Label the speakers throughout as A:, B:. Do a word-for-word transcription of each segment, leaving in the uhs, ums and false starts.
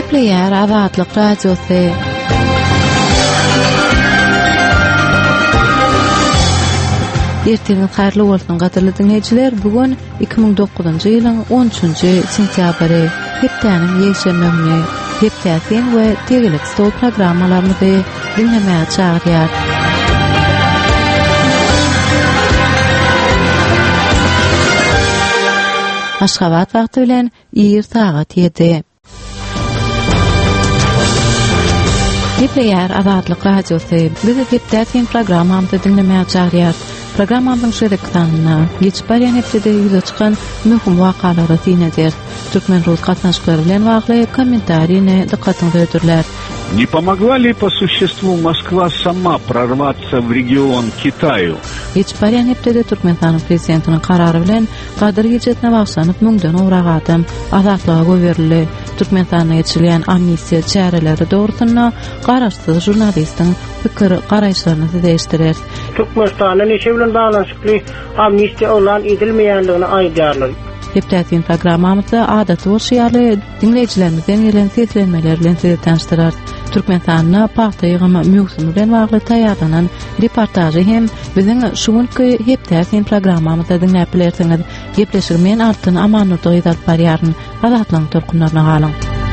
A: Gepleyer Azatlyk Radiosu. Erteniz hayırlı bolsun gaderly dinleyijiler. Bugun iki ming dokuzunji ýylyň on üçünji sentýabry, hepdäniň ýeşenme güni. Hepdäsin we tegelik stol programmalaryny dinlemäge çagyrýar. Aşgabat wagty bilen ýer sagat yedi. Gepleyer Azatlyk Radiosu. Biz hepdäsin programmamyzdy dinlemäge çagyrýar. Programmamyň şerekdanına geçip barýan hepde ýüze çykan möhüm wakalary syneder. Türkmen rus gatnaşyklary bilen bagly kommentariýyny dikkatyňizi ödürler.
B: Не помогла ли по существу Москва сама прорваться в регион Китаю?
A: Geçip barýan hepde Türkmenistanyň prezidentiniň karary bilen Gadir gecesine başlanyp müňden owrak adam azatlyga goýberildi. Türkmenistana geçirilýän amnistiýa çäreleri dogrusyna garaşsyz jurnalistiň pikir garaýşlaryny değişdirer.
C: Türkmenistan'ın işe bilen bağlanşykly amnistiýa olan edilmeýänligini aýdýarlar.
A: Hepdäsin programmamyzda adaty bolşýarly dinleýijilerimizden gelen seslenmeler bilen sizi tanıştyrar. Türkmenistanyň paýta ýygymy möhsümi bilen bagly taýýarlanan reportajy hem biziň şu günki hepdäsin programmamyzda dinläp bilersiňiz. Gepleşigmen artyn amanlykda ýyzyp barýaryn azatlyň torkunlaryna galyň.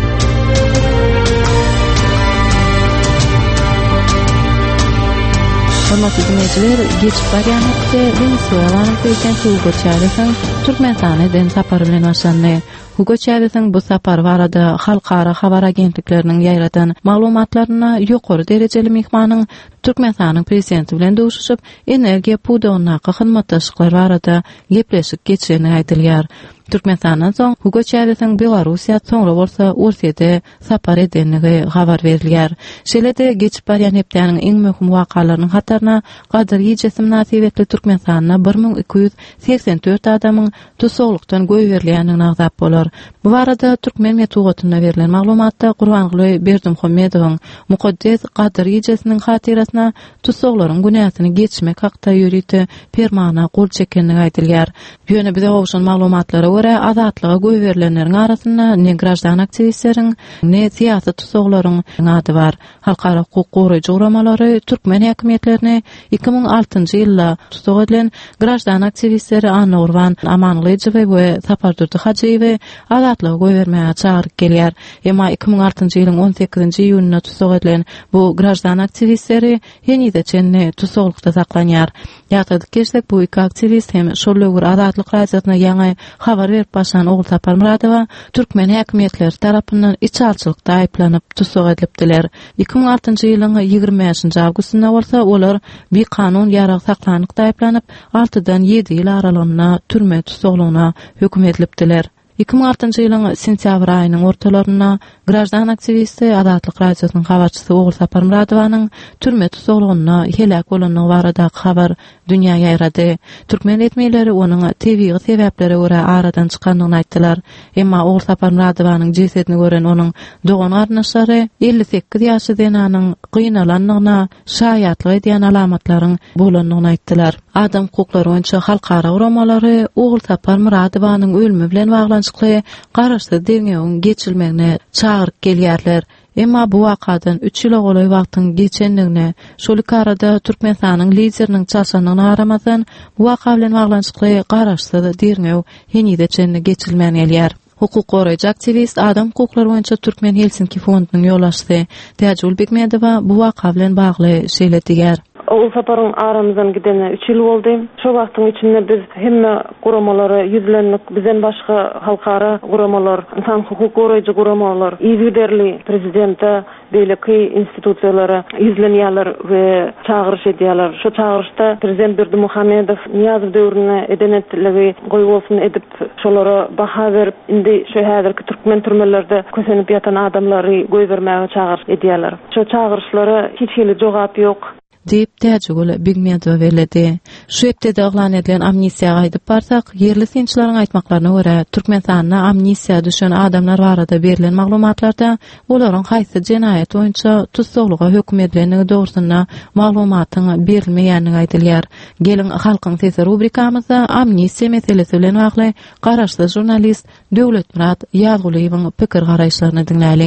A: Hormatly dinleyijiler, geçip barýan hepde Venezuelanyň prezidenti Hugo Chávez'iň Türkmenistanyň sapary bilen başlandy. Hugo Chávez'iň bu sapary barada halkara habar agentlikleriniň ýaýratan maglumatlaryna ýokary derejeli mehmanyň Türkmenistanyň prezidenti bilen duşuşyp energiýa pudowyna hyzmatdaşlyklary barada gepleşik geçireni aýdylýar. Türkmenistanyň soň Hugo Chávez'iň Belarusiýa soňra bolsa Russiýada sapar edenligi habar berilýär. Şeýlede geçip barýan hepdäniň iň möhüm wakalarynyň hatarına Gadir gecesi münasibetli Türkmenistanyna bir ming iki ýüz seksen dört adamyň tutuklukdan goýberilýändigini agzap bolar. Bu barada Türkmen medeniýetine berilen maglumatda Gurbanguly Berdimuhammedowyň Mukaddes Gadir gecesiniň hatyrasyna tutuklaryň günäsini geçmek hakda ýürüýti permana gol çekendigi aýdylýar. Ýöne bize owşan maglumatlara görä azatlyga goýberilenleriň arasynda ne grajdan aktivistleriň, ne siýasat tutuklaryň ady bar. Halkara hukuk goraýjy guramalary Türkmen häkimetlerini iki ming altynjy ýylda tutuk edilen grajdan aktivistleri Anna Urban, Aman Lejeve we Sapardur Hajiyewe azatlyga goýbermäge çağıryp gelýär. Emma iki ming altynjy ýylyň on sekizinji ýunyna tutuk edilen bu grajdan aktivistleri ýene-de çenne tutuklukda saklanýar. Ýa-da geçsek bu iki aktivist hem şollegur Azatlyk Radiosyna ýa habar berip başlan Ogul Sapar Muradowa Türkmen häkimetleri tarapyndan içalçylykda aýplanyp tutuk edilipdiler. iki ming altynjy ýylyň ýygrimi beşinji awgustynda bolsa olar bir kanun ýarag saklanykda aýplanyp altydan ýedi ýyl aralygyna türme tutuklugyna hökm edilipdiler. iki ming altynjy ýylyň sentýabr aýynyň ortalaryna grajdan aktivisti Azatlyk Radiosynyň habarçysy Ogul Sapar Muradowanyň türme tutuklugyna helak bolanyny barada habar dünýä ýaýrady. Türkmen etmeýleri onuň tebii sebäplere görä aradan çykandygyny aýtdylar. Emma Ogul Sapar Muradowanyň jesedini gören onuň dogan arnaşlary elli sekiz ýaşy denanyň gynalanygyna şaýatlyk edýän alamatlaryň bolanyny aýtdylar. Adam hukuklary boýunça halkara uramalary Ogul Sapar Muradowanyň ölümi bilen baglanşykly garaşsyz deňegiň geçilmegine çağıryp gelýärler. Emma bu wakadan üç ýyl goly wagtyň geçendigine, şol arada Türkmenistanyň lideriniň çaşanyny aramazdan bu waka bilen baglanşykly garaşsyz deňegi ýene-de çenne geçilmän gelýär. Hukuk goraýjy aktivist Adam hukuklary boýunça Türkmen Helsinki fondunyň ýoldaşy Täjul Bekmedowa bu waka bilen bagly şeýle diýär.
D: Ogul Saparyň aramyzdan gidene üç ýyl boldy. Şo wagtyň içinde biz hemme guramalary ýüzlenmek, bizden başga halkara guramalar, insan hukuk goraýjy guramalar, ýüzderli prezidente beýleki institusiýalary ýüzlenýärler we çağırış edýärler. Şo çağırışda prezident Berdimuhammedow Niýazow döwrüne edenetligi goýgosyn edip şolara baha berip indi şo häzirki Türkmen türmelerde kösenip ýatan adamlary goýbermäge çağırış edýärler. Şo çağırışlara hiç hili jogap ýok.
A: Deyip Täjul Bekmedow beledi. Şu hepde oglan edilen amnistiýaga aýdyp barsak, yerli synçylaryň aýtmaklaryna görä, Türkmenistanyna amnistiýa düşen adamlar barada berilen maglumatlarda olaryň haýsy jenaýat boýunça tutukluga hökm edilenligi dogrusyna maglumatyň berilmeýänligi aýdylýar. Gelin halkyň sesi rubrikamyzda amnistiýa meselesi bilen bagly garaşly jurnalist Döwletmurat Ýazguliýewiň pikir garaýşlaryny dinläliň.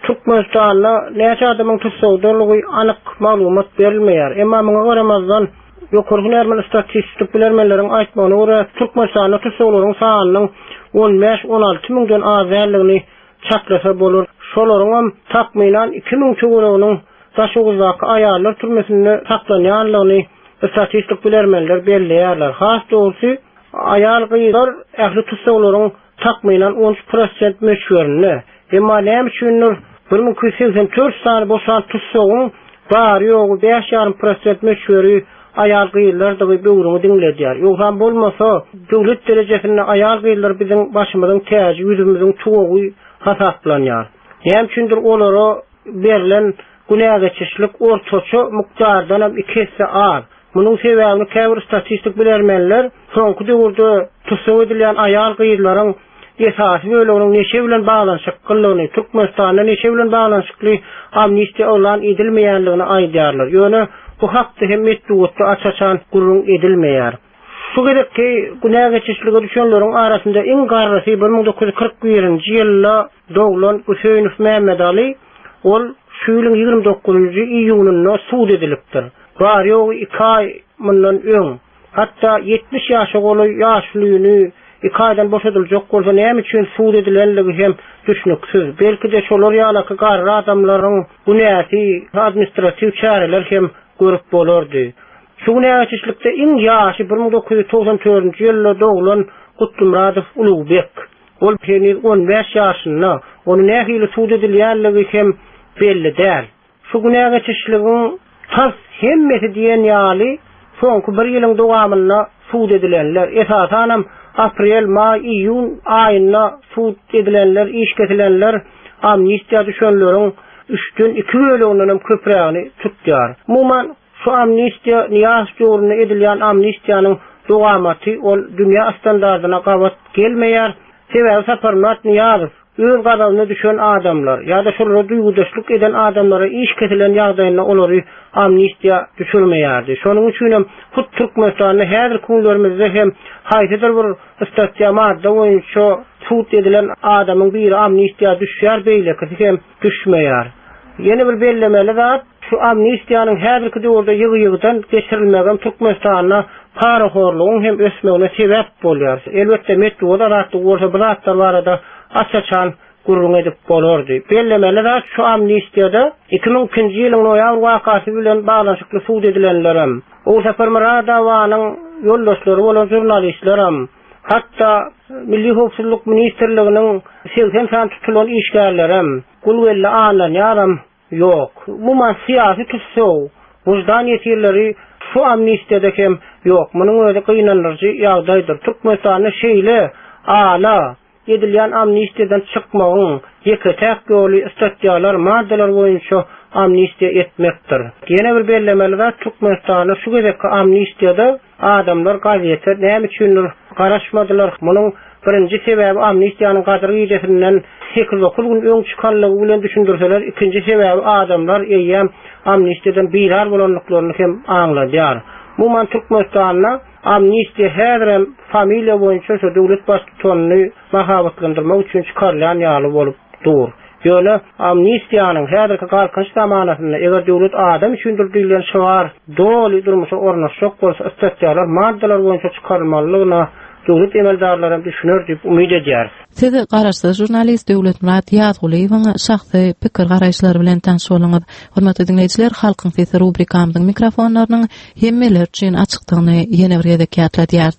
C: Türkmenistan'da näçe adamyň tutsagdylygy anyk maglumat berilmeýär. Emma muňa garamazdan ýokurky näme statistik bilermenleriň aýtmagyna görä Türkmenistan'da tutsaglaryň sanynyň on beş on alty müňden az ýerligini çatlasa bolar. Şolaryň takmynan iki müň çoguranyň daşygyzdaky aýallar türmesinde saklanýanlygyny statistik bilermenler belleýärler. Has dogusy aýal gyýlar ähli tutsaglaryň takmynan on üç prosent meşgöründe. Emma näme üçindir bir ming dokuz yüz seksen dört sany boşan tutsagyň bar ýogy beş ýarym prosent meşgöri aýal gyýlar da böwrüňi diňledýär. Ýogsa bolmasa döwlet derejesinde aýal gyýlar biziň başymyzyň täji, ýüzümizin çoğugy hasaplanýar. Näme üçindir olara berilen günägeçişlik ortaça mukdardan hem iki hisse az. Munyň sebäbini käbir statistik bilermenler soňky döwürde tutsag edilen aýal gyýlaryň esasy bölüginiň neçe bilen baglanyşyklygyny, Türkmenistanda neçe bilen baglanyşykly amnistiýa olan edilmeýänligini aýdýarlar. Ýöne bu hakda hem metduatda açaçan gurrun edilmeýär. Şu gerekki günägeçişlige düşenleriň arasynda iň garrasy bir ming dokuz yüz kırk birinji ýylda doglan Hüseýnow Mehmet Ali ol şu ýylyň ýygrimi dokuzunjy iýunyna suud edilipdir. Bar ýogy iki aý mundan öň. Hatda yetmiş ýaşa goly ýaşlygyny iki aydan boşadyljak bolsa näme üçin suud edilenligi hem düşnüksiz. Belki de şolar ýalaky garry adamlaryň bu näsi administrativ çäreler hem görüp bolardy. Şu näçişlikde iň ýaşy bir ming dokuz yüz togsan dördünji ýylda doglan Gutlumadow Ulubek. Ol henüz on beş ýaşynda. Onu nähili suud edilýänligi hem belli däl. Şu näçişligiň tas hemmeti diýen ýaly soňky bir ýylyň dowamyna suud edilenler esasanam aprel, may, iyun aýyna suud edilenler, iş ketilenler amnistiýa düşenleriň üçden iki bölüginden köprägini tutýar. Muman şu amnistiýa niýas ýoluna edilýän amnistiýanyň dowamaty ol dünýä standardyna gawat gelmeýär. Sebäbi Saparmat Niýazow öz gadawyna düşen adamlar ýa-da şolara duýgudaşlyk eden adamlara iş ketilen ýagdaýynda olary amnistiýa düşürmeýärdi. Şonuň üçin hem Türkmenistanda häzir kunlarimizde hem haýsydyr bir statiýa madda boýunça suud edilen adamyň biri amnistiýa düşýär, beýleki hem düşmeýär. Ýene bir bellemeli zat şu amnistiýanyň häzirki döwürde ýygy-ýygydan geçirilmegen Türkmenistana paraxorlugyň hem ösmegine sebäp bolýar. Elbetde metduda ratdy bolsa bu zatlar barada açaçan gurrun edip bolardy. Bellemeli zat şu amnistiýada iki ming ikinji ýylyň noýabr wakasy bilen baglanyşykly suud edilenlerim, o Saparmara dawanyň ýoldaşlary bolan jurnalistlerim, hatta Milli Howpsuzlyk Ministrliginiň seksen san tutulan işgärlerim, gulwelli anlanýaram ýok. Muman syýasy tutsag, wujdan ýetirleri şu amnistiýada hem ýok. Munyň öňe gynanyrjy ýagdaýdyr. Türkmenistanyň şeýle ala edilýän amnistiýadan çykmagyň ýeketäk ýoly statiýalar, maddalar boýunça amnistiýa etmekdir. Ýene bir bellemeli zat Türkmenistanyň şu gezekki amnistiýada adamlar gazetler näme üçindir garaşmadylar. Munyň birinji sebäbi amnistiýanyň gadry ýetisinden sekiz dokuz gün öň çykanlygy bilen düşündirseler, ikinji sebäbi adamlar eýýäm amnistiýadan birar bolanlyklaryny hem aňladýar. Muman Türkmenistanyň amnistiýa häzir hem familiýa boýunça şu döwlet başçylygyny mahabatlandyrmak üçin çykarlan ýaly bolup dur. Ýöne amnistiýanyň häzirki galkynç zamanatynda eger döwlet adam üçin diýilen şoar doly durmuşa ornaşjak bolsa statiýalar, maddalar boýunça çykarylmalygyna döwlet emeldarlary düşünür diýip umyt edýär.
A: Siz garaşsyz jurnalist Döwletmurat Ýazgulyň şahsy pikir garaşlary bilen tanış boluňuz. Hormatly dinleýijiler, halkyň sesi rubrikamyzyň mikrofonlarynyň hemmeler üçin açykdygyny ýene bir ýerde kätledýär.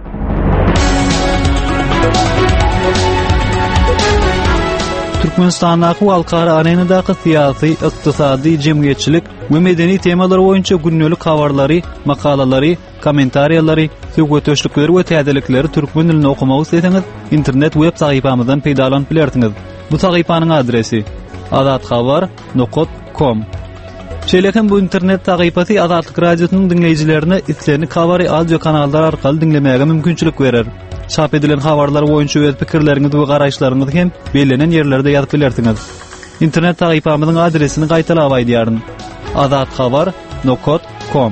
E: Türkmenistanyň halkara arenadaky syýasy, ykdysady, jemgyýetçilik we medeni temalar boýunça günnelik habarlary, makalalary, kommentariýalary, söhbetleşikleri we täzelikleri türkmen dilinde okumagy isteseňiz, internet web sahypamyzdan peýdalanyp bilersiňiz. Bu sahypanyň adresi azatxabar nokta com. Şeýlekem bu internet sahypasy Azatlyk radiosynyň dinleýijilerine islerini kabary audio kanallar arkaly dinlemäge mümkinçilik berer. Çap edilen habarlar boýunça öz pikirleriňizi we garaşlaryňyzy hem belenen ýerlerde ýazyp bilersiňiz. İnternet sahypamyzyň adresini gaýtalap aýdýaryn. azatxabar nokta com.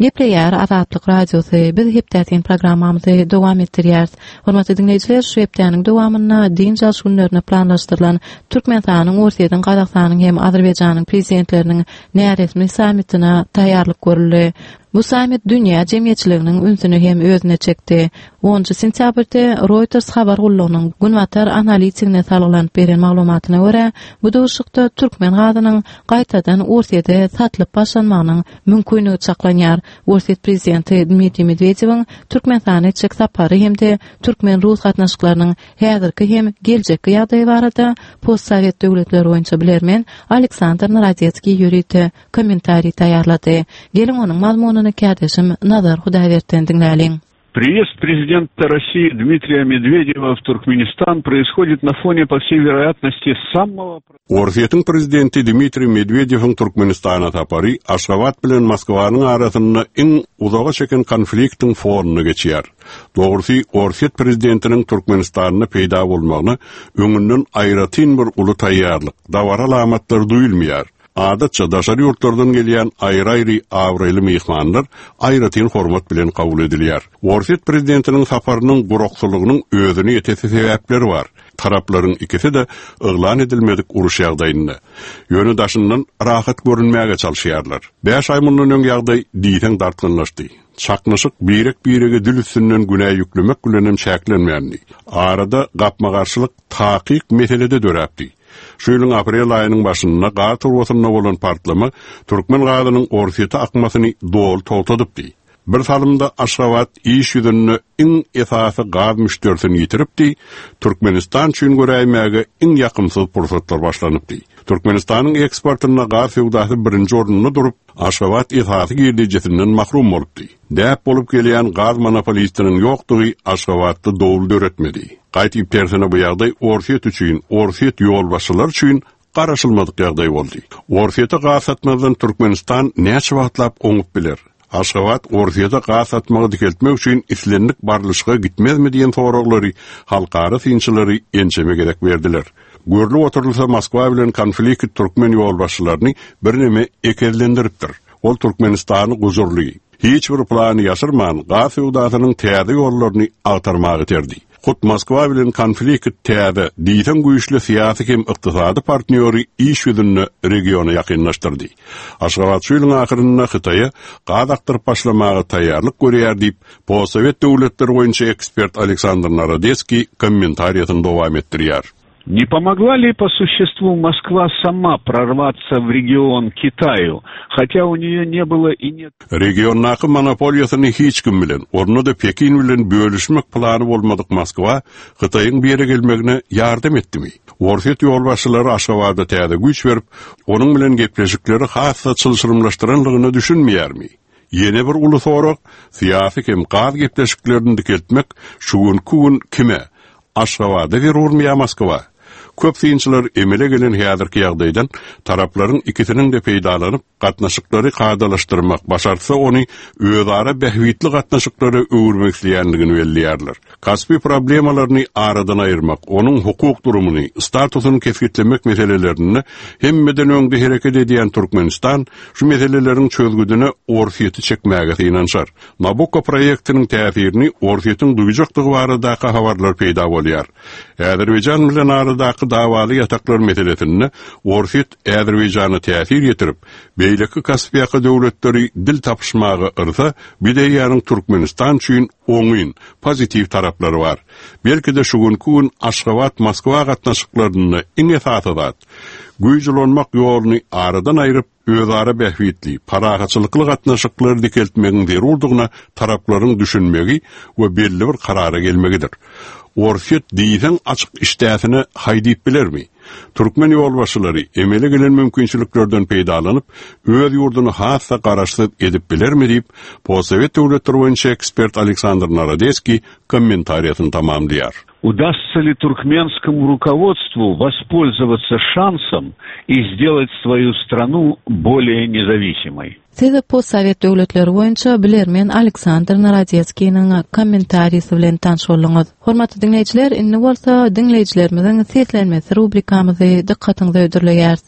A: Gepleýär Azatlyk radiosy biz hepdäkin programmamyzy dowam etdirýäris. Hormatly dinleýijiler, şu hepdäniň dowamyna din jaş günlerine planlaşdyrylan Türkmenistanyň, Orsiýanyň, Gazakstanyň hem Azerbaýjanyň prezidentleriniň näresmi sammitine taýýarlyk görüldi. Bu sammit dünýä jemgyýetçiliginiň ünsüni hem özüne çekdi. onuncu sentýabrda Reuters habar gullugynyň Günwatar analitikine salgylanyp beren maglumatyna görä, bu dowuşykda türkmen gazynyň gaýtadan Orsiýada satlyp başlanmagynyň mümkinligi çaklanýar. Orsiýa prezidenti Dmitri Medvedev'iň Türkmenistana çek sapary hemde türkmen rus gatnaşyklarynyň häzirki hem geljekki ýagdaýy barada postsovet döwletleri boýunça bilermen Aleksandr Narodetskiy ýürüýdi, kommentariy taýýarlady. Gelin onuň mazmunyny Kärdeşim Nazar Hudaýberden dinläliň.
B: Приезд президента России Дмитрия Медведева в Туркменистан происходит на фоне, по всей вероятности, самого...
F: Orsiýanyň prezidenti Dmitri Medvedewiň Türkmenistana tapary Aşgabat bilen Moskwanyň arasynda iň uzaga çeken konfliktiň fonuny geçýär. Dogrusy, Orsiýa prezidentiniň Türkmenistanyna peýda bolmagyny öňünden aýratyn bir uly taýýarlyk, dawar alamatlary duýulmaýar. Adatça daşary ýurtlardan gelýän aýry-aýry awraýly mehmanlar aýratyn hormat bilen kabul edilýär. Orsiýa prezidentiniň saparynyň gurukçylygynyň özüne ýetesi sebäpleri bar. Taraplaryň ikisi de yglan edilmedik uruş ýagdaýynda ýöne daşyndan rahat görünmäge çalşýarlar. beş ay mundan öň ýagdaý diýen dartlanlaşdy. Çaknaşyk birek-birege dil üstünden günäý ýüklemek bilenem çäklenmänli. Arada gapma-garşylyk takyk meselede döräpdi. Şu ýylyň aprel aýynyň başynda Gatur wagtynda bolan partlama türkmen gazynyň Orsiýata akmasyny dol togtadypdy. Bir salymda Aşgabat iş ýüzünde iň esasy gaz müşterisini ýitiripdi. Türkmenistan üçin göräýmäge iň ýakymsyz pursatlar başlanypdy. Türkmenistanyň eksportyna gaz sewdasy birinji ornunda durup, Aşgabat esasy girdijesinden mahrum bolupdy. Däp bolup gelýän gaz monopolistiniň ýokdugy Aşgabatdy dowul döretmedi. Gaýtyp tersine bu ýagdaý Orsiýet üçin, Orsiýet ýolbaşçylar üçin garaşylmadyk ýagdaý boldy. Orsiýeta gaz satmadan Türkmenistan näçe wagtlap oňup biler? Aşgabat Orsiýada gaz satmagy dikeltmek üçin islenlik barlyşyga gitmezmi diýen soraglary halkara synçylary ençeme gerek berdiler. Görülip oturulsa Moskwa bilen konflikt türkmen ýolbaşçylaryny birneme ekellendiripdir. Ol Türkmenistany guzurly, hiç bir plany ýaşyrman gaz sewdasynyň täze ýollaryny agtarmagy terdi. Hut Moskwa bilen konflikt täze diýen güýçli syýasy hem ykdysady partnýory iş ýüzünde regiona ýakynlaşdyrdy. Aşgabat ýylyň ahyrynda Hytaýa gaz aktyryp başlamagy taýýarlyk görýär diýip postsovet döwletleri boýunça ekspert Aleksandr Narodetskiy kommentariýasyny dowam etdirýär.
B: Не помогла ли по существу Москва сама прорваться в регион Китаю, хотя у нее не было и нет...
F: Regionnaky monopoliýasyny hiç kim bilen, ornu da Pekin bilen bölüşmek plany bolmadyk Moskwa, Hytaýyň bere gelmegine ýardam etdimi? Orsiýet ýolbaşçylary Aşgabatda täze güýç berip, onuň bilen gepleşikleri hassa çylşyrymlaşdyranlygyny düşünmeýärmi? Yeni bir uly sorak, syýasy hem gaz gepleşiklerini dikeltmek şugun kugun kime? Aşgabatda berurmya Moskwa? Köp synçylar emele gelen häzirki ýagdaýdan taraplaryň ikisiniň de peýdalanyp gatnaşyklary gadalaşdyrmak başarsa ony özara behwitli gatnaşyklary öwürmek isleýänligini belliýärler. Kasbi problemalaryny aradan aýyrmak, onuň hukuk durumuny, statusyny kesgitlemek meselelerini hemmeden öňde hereket edýän Türkmenistan şu meseleleriň çözgüdüne Orsiýety çekmäge synanşar. Nabucco proýektiniň täsirini Orsiýetyň duýjakdygy baradaky habarlar peýda bolýar. Azerbaýjan bilen aradaky dawaly ýataklar meselesinde Orsiýet Azerbaýjana täsir ýetirip, beýleki Kaspiýa döwletleri dil tapşmagy yrsa, bideýanyň Türkmenistan üçin oňyn, pozitiv taraplary bar. Belki de şugunky gün Aşgabat Moskwa gatnaşyklaryny iň esasy zat. Güýjülenmek ýoluny aradan aýryp, özara behwitli, paragaçylykly gatnaşyklary dikeltmegiň zerurdygyna taraplaryň düşünmegi we belli bir karara gelmegidir. Orsiýet diýen açyk işdäsini haýdyp bilermi? Türkmen ýolbaşçylary emele gelen mümkinçiliklerden peýdalanyp, öz ýurduny hassa garaşdyp edip bilermi diýip, postsovet döwletleri boýunça ekspert Aleksandr Narodetskiy kommentariýasyny tamamlaýar.
B: Удастся ли туркменскому руководству воспользоваться шансом и сделать свою страну более независимой?
A: Siz postsovet döwletleri boýunça bilermen Aleksandr Narodetskiýiň kommentariýasy bilen tanış bolýaňyz. Hormatly dinleýijiler, indi bolsa dinleýijilerimiziň seslenmesi rubrikamyzy dikkatiňize ödürleýäris.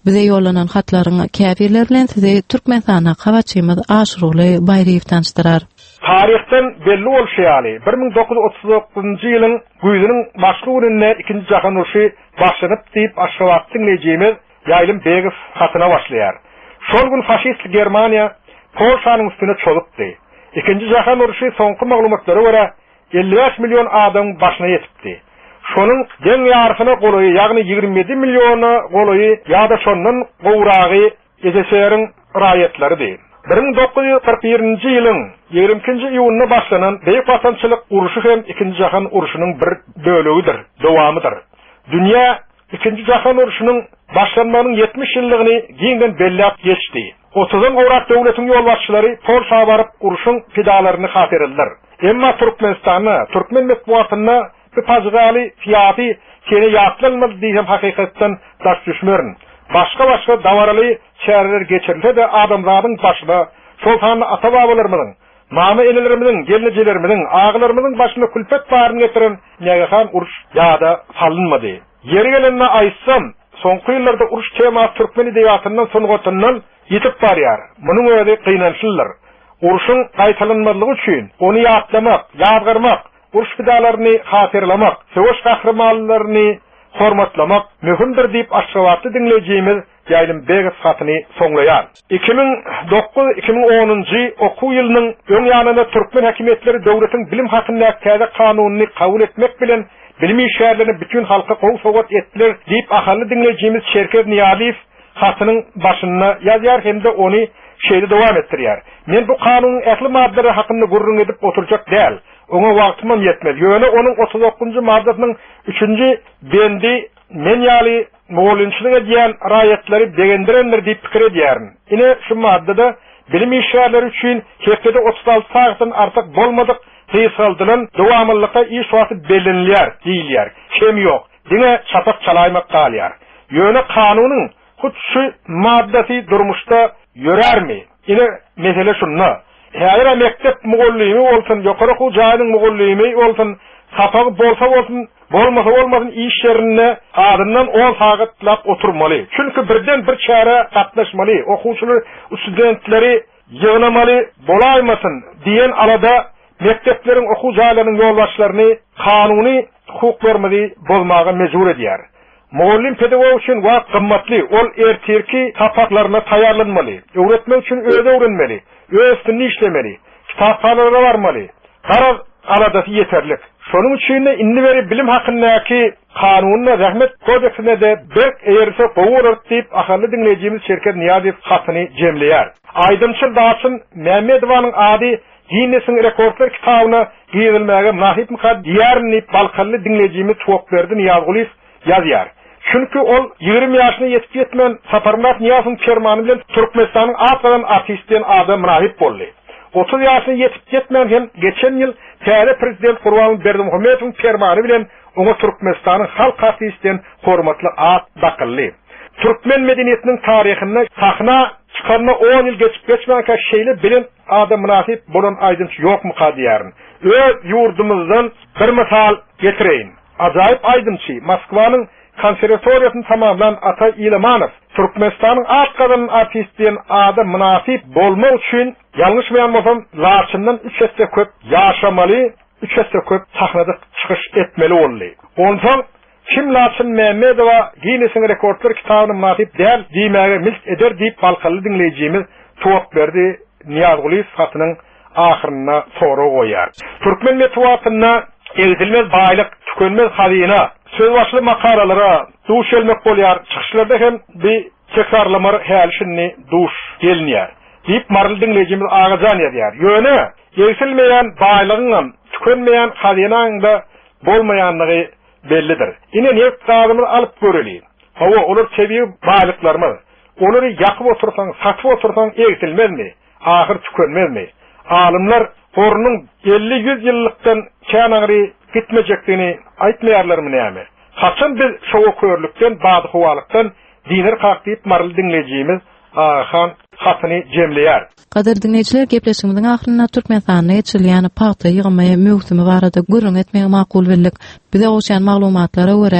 A: Bize yollanan hatlaryň käfirler bilen sizi Türkmenistana hawaçymyz Aşuruly Bayraýew tanıştyrar.
G: Tarihten belli bolşýaly bir ming dokuz yüz otuz dokuzunjy ýylyň güýdüniň başly gününde ikinji jahan uruşy başlanyp diýip Aşgabat dinlejimiz Ýaýlym Begiz hatyna başlaýar. Şol gün faşist Germaniýa Polşanyň üstüne çolupdy. İkinji jahan uruşy soňky maglumatlara görä elli beş million adam başyna ýetipdi. Şonuň deň ýarkyna golaý, ýagny ýigirmi ýedi milliony golaý ýa-da şondan gowragy S S R-iň raýatlary diýil. bir ming dokuz yüz kırk birinji ýylyň ýigirmi ikinji iýulyna başlanan beýik watançylyk uruşy hem ikinji jahan uruşynyň bir bölegidir, dowamydyr. Dünýä ikinji jahan uruşynyň başlanmagynyň yetmiş ýyllygyny giňden bellap geçdi. otuzdan gowrak döwletiň ýolbaşçylary Polşa baryp uruşyň fidalaryny hatyrylar. Emma Türkmenistany, Türkmen medeniýetyne bir pazgaly fiýaty kene ýatlanmady diýen hakykatdan daş düşmerin. Başka başka davaraly şäherler geçirilse de adamlaryň başyna şoltany ata-babalarymyň, mama enelerimizin, gelinjilerimizin, ağalarymyzyň başyna külpet baryny getiren nägehan uruş ýa-da salynmady. Ýeri gelenine aýtsam, soňky ýyllarda uruş temasy türkmen edebiyatyndan soňgotundan ýetip barýar. Munyň öňünde kynançylar. Uruşyň gaýtalanmalygy üçin onu ýatlamak, ýadgarmak, uruş fidalaryny hatyrlamak, söwüş gahrymanylaryny hormatlamak möhümdir diýip Aşgabatly dinlejimiz Ýaýlym Begiz hatyny soňlaýar. iki ming dokuz iki ming onunjy okuw ýylynyň öň ýanyna türkmen häkimetleri döwletiň bilim hakynda käze kanunyny kabul etmek bilen bilimi şäherlerini bütün halka gowy sowgat etdiler diýip ahally dinlejimiz Şerket Niýaziýew hatynyň başyna ýazýar hemde ony şeýle dowam etdirýär. Men bu kanunyň ähli maddalary hakynda gurrun edip oturjak däl. Ona wagtymam ýetmez. Ýöne onuň otuz dokuzunjy maddasynyň üçünji bendi men ýaly moğolunçlyga diýen raýatlary degendirenler diýip pikir edýärin. Ine şu maddada bilim işgärleri üçin hepde otuz alty saatdan artyk bolmadyk hysaldylan dowamlykda iş wagty bellenilýär diýilýär. Hem ýok. Dine çapak çalaýmak galýar. Ýöne kanunyň hut şu maddasy durmuşda ýörärmi? Ine mesele şunna. Häzir mektep mugallymy bolsun, ýokary okuw jaýynyň mugallymy bolsun, sapagy bolsa bolsun, bolmasa bolmasyn iş ýerinde adamdan on sagatlap oturmaly. Çünki birden bir çäre gatnaşmaly, okuwçylar, studentleri ýygnamaly bolaýmasyn diýen alada mektepleriň okuw jaýlarynyň ýolbaşçylaryny kanuny hukuk bermeli bolmagy mejbur edýär. Muallim pedagog üçin wagt gymmatly, ol ertirki tapaklaryna taýýarlanmaly. Öwretmek üçin öýde öwrenmeli, öýsini işlemeli, kitapxanalara barmaly. Garaz aladasy ýeterlik. Şonuň üçin indi beri bilim hakyndaky kanunyna, rahmet kodeksine de bir eýerse gowurar diýip ahally dinlejimiz Şerket Niýaziýew hatyny jemleýär. Aýdymçyl Daçyn Mämmedowanyň ady Guinness'in rekordlar kitabyna girilmäge mahip mukad diýärni balkally dinlejimiz çok berdi Niýaziýew ýazýar. Çünki ol ýigirmi ýaşyna ýetip ýetmän Saparmat Niýazow Kermany bilen Türkmenistanyň atlanan artistden adam rahip boldy. otuz ýaşyna ýetip ýetmän hem geçen ýyl täze prezident Gurban Berdimuhammedowyň Kermany bilen oňa Türkmenistanyň halk artistden hormatly at dakylly. Türkmen medeniýetiniň taryhyna sahna çykarna on ýyl geçip geçmänkä şeýle bilen adam münasip bolan aýdynç ýokmy kadýaryn. Öz ýurdumyzdan bir misal getireýin. Ajaýyp aýdynçy Moskwanyň konservatoriýasyny tamamlanan Ata Ilamanow Türkmenistanyň atgadan artistden adam münasip bolmak üçin ýalňyş beýanmasam Laçyndan üç hesse köp ýaşamaly, üç hesse köp sahnada çykyş etmeli boldy. Onsoň kim Laçyn Mämmedowa Guinness'in rekordlar kitabyny münasip däl diýmäge milk eder diýip balkaly dinlejimiz towak berdi Niýaziýew hatynyň ahyryna sora goýar. Türkmen medeniýetyna egzilmez baýlyk, tükenmez hazyna, söz başly makalalara duş gelmek bolýar. Çykyşlarda hem bir tekrarlamar häýişini duş gelnýär. Diýip marly dinlejimiz agajan ýazýar. Ýöne egzilmeýän baýlygyň, tükenmeýän hazynaň da bolmaýanlygy bellidir. Ine neft gazymyzy alyp göreli. Hawa olar sebiýi baýlyklarmy? Olary ýakyp otursaň, satyp otursaň egzilmezmi? Ahyr tükenmezmi? Alymlar Hornuň elli yüz ýyllykdan känagry gitmejekdigini aýtmaýarlarmy näme? Haçan biz şowa körlükden, bady howalykdan diner kakdyp marly dinlejimiz Ahan hatyny jemleýär.
A: Gader dinleyijiler, gepleşigimiziň ahyryna Türkmenistanyň ýetilýän paýta ýygmy möhümi barada gurrun etmek makul bildik. Bize oşan maglumatlara görä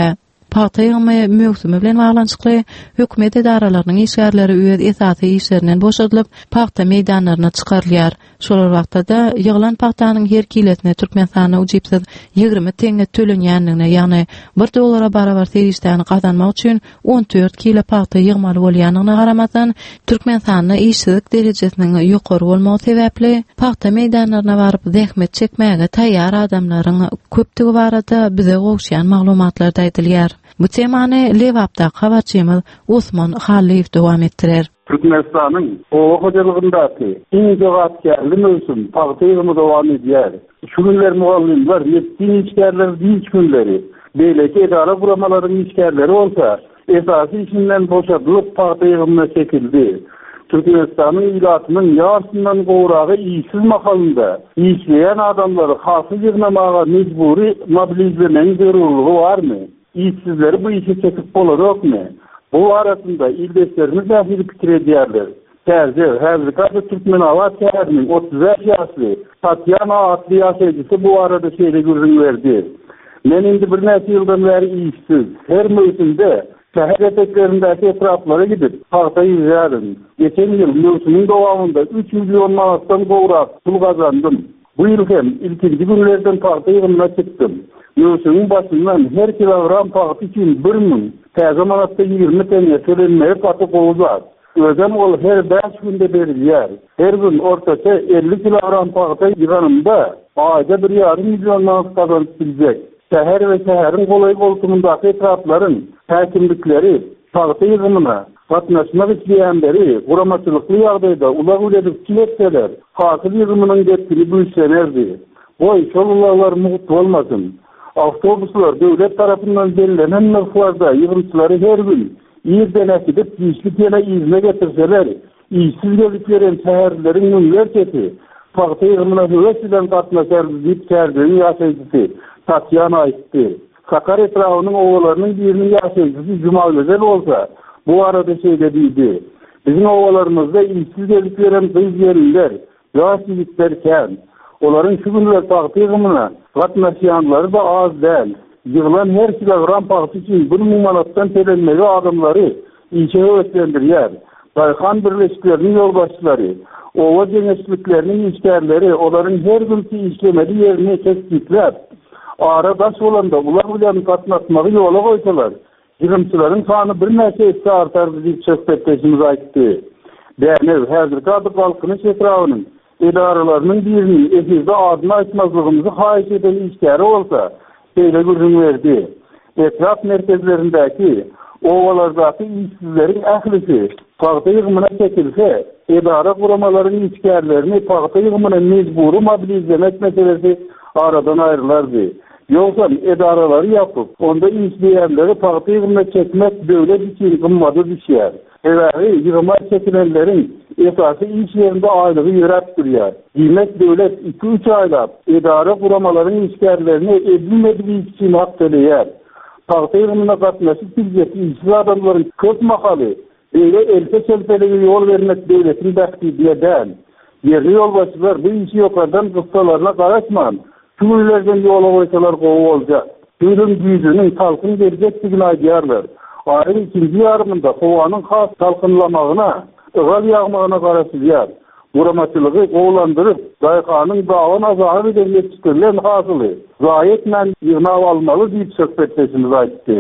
A: paýta ýygymy möwsümi bilen baglanşykly hökümet edaralarynyň işgärleri öz esasy işlerinden boşadylyp paýta meýdanlaryna çykarylýar. Şol wagtda da ýygylan paýtanyň her kilesine Türkmenistana ujypsyz ýygrimi teňe tölenýändigine, ýagny bir dollara barabar serişdäni gazanmak üçin on dört kilo paýta ýygmaly bolýanyna garamadan Türkmenistana işsizlik derejesiniň ýokary bolmagy sebäpli paýta meýdanlaryna baryp zähmet çekmäge taýýar adamlaryň köpdigi barada bize gowşaýan maglumatlar aýdylýar. Bu temany Lewapda habarçymyz Osman Haliýew dowam etdirer.
H: Türkmenistan'ın o hocalygyndaki iň jogapkärli möwsüm paýta ýygymy dowam edýär. Şu günler mugallimler ýetdiň işgärler diýiş günleri, beýleki edara guramalarynyň işgärleri bolsa, esasy işinden boşadylyp paýta ýygymyna çekildi. Türkmenistan'ın ilatynyň ýarşyndan gowragy işsiz mahalynda işleýän adamlary hasyl ýygnamaga mejburi mobilizlemen zerurlygy barmy? İşsizleri bu işe çekip boladokmy? Bu arasında ildeşlerimiz dahil fikir edýärler. Terzi, häzirki Türkmen Awat şäheriniň otuz beş ýaşly Tatyana adly ýaşaýjysy bu arada şeýle görüň berdi. Men indi bir näçe ýyldan beri işsiz. Her möwsümde şäher eteklerindäki etraplara gidip paýta ýygrarym. Geçen ýyl möwsümüň dowamında üç milyon manatdan gowrak pul gazandym. Bu ýyl hem ilkinji günlerden paýta ýygymyna çykdym. Möwsümüň başyndan her kilogram paýta üçin bir ming, täze manatda ýygrimi teňe tölenmegi paty gowuzlar. Özem ol her beş günde berilýär. Her gün ortaça elli kilogram paýta ýyganymda aýda bir ýarym milyon manat kazanýp biljek. Şäher we şäheriň golay goltumyndaky etraplaryň häkimlikleri paýta ýygymyna gatnaşmak isleýänleri guramaçylykly ýagdaýda ular uledip kiletseler, hasyl ýygymynyň getiri büýsenerdi. Oy, şolullar muht bolmasyn. Avtobuslar döwlet tarapyndan belirlenen narxlarda ýygymçylary her gün ýerden äkidip işlik ýene izne getirseler, işsiz gelip ýeren şäherleriň müňlerçesi paýta ýygymyna höwes bilen gatnaşar diýip kärdiň ýaşaýjysy Tatyana aýtdy. Sakar etrawynyň owalarynyň biriniň ýaşaýjysy Jumalyzel bolsa, bu arada şeýle diýdi. Biziň owalarymyzda işsiz gelip ýeren gyz ýerler, ýaş ýigitler kän. Olaryň şu günler paýta ýygymyna gatnaşýanlary da az däl. Ýygylan her kilogram paýta üçin bir ming manatdan tölenmegi adamlary işe öwretlendirýär. Daýhan birleşikleriniň ýolbaşçylary, owa jeňeçlikleriniň işgärleri olaryň her günki işlemeli ýerini tespitläp, ara daş bolanda ular bilen gatnaşmagy ýola goýsalar, ýygymçylaryň sany bir näçe etse artar diýip söhbetleşimiz aýtdy. Bäne häzirki ady halkynyň etrawynyň edaralarynyň birini efirde adyny aýtmazlygymyzy haýyş eden işgäri bolsa, şeýle görüň berdi. Etraf merkezlerindäki owalardaky işsizleriň ählisi paýta ýygymyna çekilse, edara guramalarynyň işgärlerini paýta ýygymyna mejburi mobilizlemek meselesi aradan aýrylardy. Ýoksa edaralary ýapyp, onda işleýänleri paýta ýygymyna çekmek döwlet üçin gymmaty düşýär. Eräri ýygyma çekilenleriň esasy iş ýerinde aýlygy ýörep durýar. Diýmek döwlet iki üç aýlap edara guramalarynyň işgärlerini edilmediği üçin hak töleýär. Paýta ýygymyna gatnaşyp bilýär işsiz adamlaryň köp mahaly eýle else çelpeligi ýol bermek döwletiň bäxtine däl. Yerli ýolbaşçylar bu işi ýokardan gıptalaryna garaşman, tümürlerden ýola goýsalar gowy boljak. Döwlet güýjüniň talkyn berjekdigini aýdýarlar. Aýyň ikinji ýarymynda howanyň has talkynlamagyna, ıgal ýagmagyna garaşylýar. Guramaçylygy gowlandyryp, daýkanyň dawan azagy bilen ýetişdirilen hasyly zaýet men ýygnap almaly diýip söhbetleşimiz aýtdy.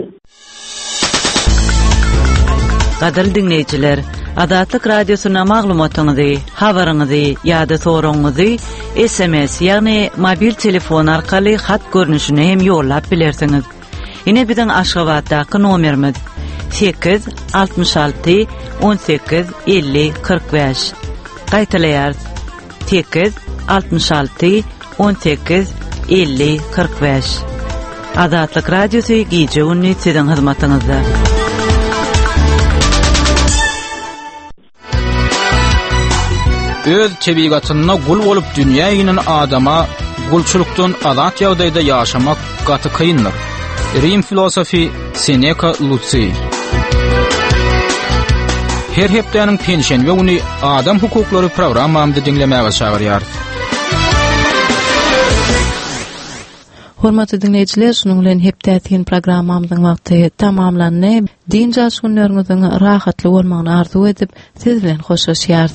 I: Gaderli dinleyijiler, Adatlyk radiosyna maglumatyňyzy, habaryňyzy ýa-da soragyňyzy S M S ýagny mobil telefon arkaly hat görnüşine hem ýollap bilersiňiz. Ine biziň Aşgabatdaky nomerimiz sekiz altmış alty on sekiz elli kırk beş. Gaýtalaýar sekiz altmış alty on sekiz elli kırk beş. Adatlyk radiosy gije günni siziň hyzmatyňyzda.
J: Öz çebigatyna gul bolup dünýä ýenen adama gulçulukdan azat ýagdaýda ýaşamak gaty kynlyk. Rim filosofi Seneca Lucy. Her hepdeniň pensiýa güni adam hukuklary programmamdy dinlemäge çagyrýar.
A: Hormatly dinleyijiler, şunuň bilen hepdäkin programmamyzyň wagty tamamlandy. Dinja günleriňiziň rahatly bolmagyny arzu edip, siz bilen hoşlaşýarys.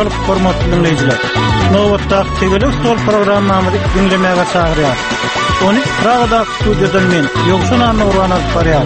K: saglyk hormatly dinleyijiler. Nowatda Tegelik Stol programmamyzy dinlemäge çagyrýar. Onu Pragada studiodan men Ýogşan Anurwan barýar.